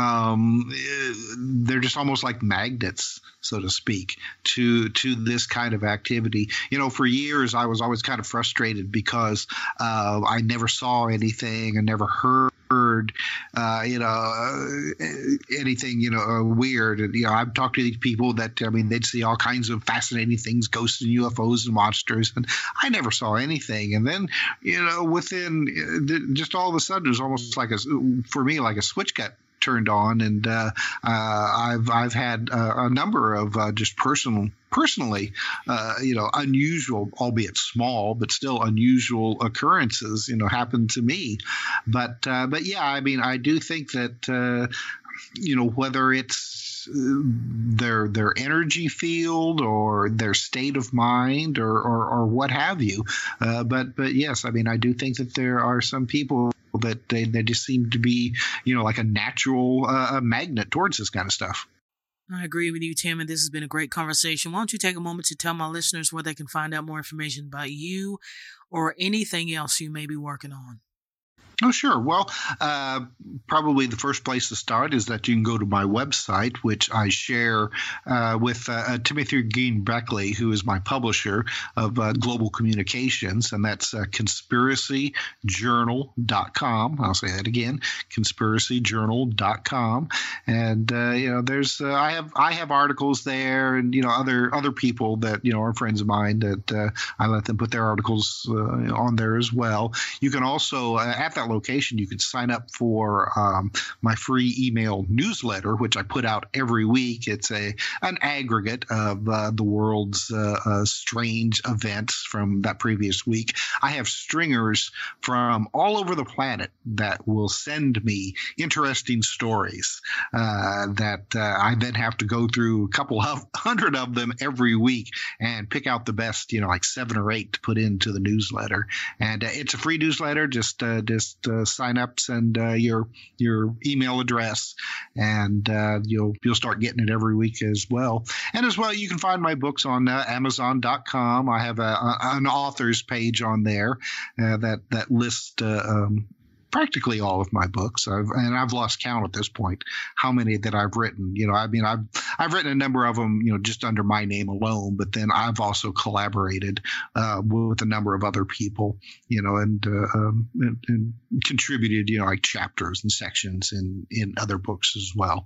um, they're just almost like magnets, so to speak, to to this kind of activity. You know, for years I was always kind of frustrated because uh, I never saw anything and never heard. Heard, uh, you know, uh, anything, you know, uh, weird. And, you know, I've talked to these people that, I mean, they'd see all kinds of fascinating things, ghosts and U F Os and monsters. And I never saw anything. And then, you know, within uh, just all of a sudden, it was almost like a, for me, like a switch got turned on. And uh, uh, I've, I've had uh, a number of uh, just personal Personally, uh, you know, unusual, albeit small, but still unusual occurrences, you know, happen to me. But, uh, but yeah, I mean, I do think that, uh, you know, whether it's their their energy field or their state of mind or or, or what have you, uh, but but yes, I mean, I do think that there are some people that they, they just seem to be, you know, like a natural uh, magnet towards this kind of stuff. I agree with you, Tim, and this has been a great conversation. Why don't you take a moment to tell my listeners where they can find out more information about you or anything else you may be working on? Oh, sure. Well, uh, probably the first place to start is that you can go to my website, which I share uh, with uh, Timothy Green Beckley, who is my publisher of uh, Global Communications, and that's uh, conspiracy journal dot com. I'll say that again, conspiracy journal dot com. And uh, you know, there's uh, I have I have articles there, and you know, other other people that you know are friends of mine that uh, I let them put their articles uh, on there as well. You can also uh, at that location, you can sign up for um, my free email newsletter, which I put out every week. It's a an aggregate of uh, the world's uh, uh, strange events from that previous week. I have stringers from all over the planet that will send me interesting stories uh, that uh, I then have to go through a couple of hundred of them every week and pick out the best, you know, like seven or eight to put into the newsletter. And uh, it's a free newsletter. Just uh, just Uh, sign up, send uh, your your email address, and uh, you'll you'll start getting it every week as well. And as well, you can find my books on uh, amazon dot com. I have a, a, an authors page on there uh, that that lists uh, um, practically all of my books. I've, and I've lost count at this point how many that I've written. You know, I mean, I've I've written a number of them, you know, just under my name alone. But then I've also collaborated uh, with a number of other people, you know, and, uh, um, and and contributed, you know, like chapters and sections in in other books as well.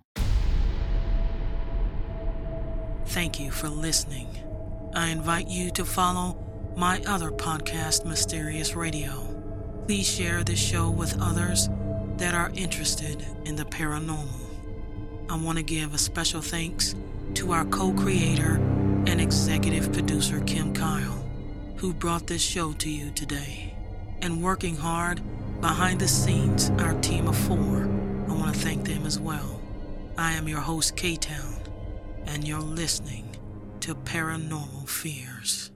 Thank you for listening. I invite you to follow my other podcast, Mysterious Radio. Please share this show with others that are interested in the paranormal. I want to give a special thanks to our co-creator and executive producer, Kim Kyle, who brought this show to you today. And working hard behind the scenes, our team of four, I want to thank them as well. I am your host, K-Town, and you're listening to Paranormal Fears.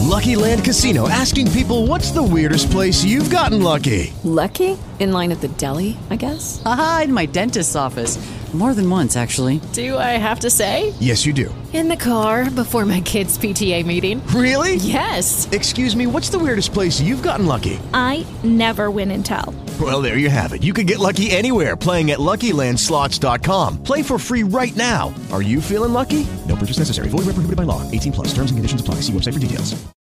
Lucky Land Casino, asking people, what's the weirdest place you've gotten lucky? Lucky? In line at the deli, I guess? Aha, in my dentist's office. More than once, actually. Do I have to say? Yes, you do. In the car before my kids' P T A meeting. Really? Yes. Excuse me, what's the weirdest place you've gotten lucky? I never win and tell. Well, there you have it. You can get lucky anywhere, playing at Lucky Land Slots dot com. Play for free right now. Are you feeling lucky? No purchase necessary. Void where prohibited by law. eighteen plus. Terms and conditions apply. See website for details.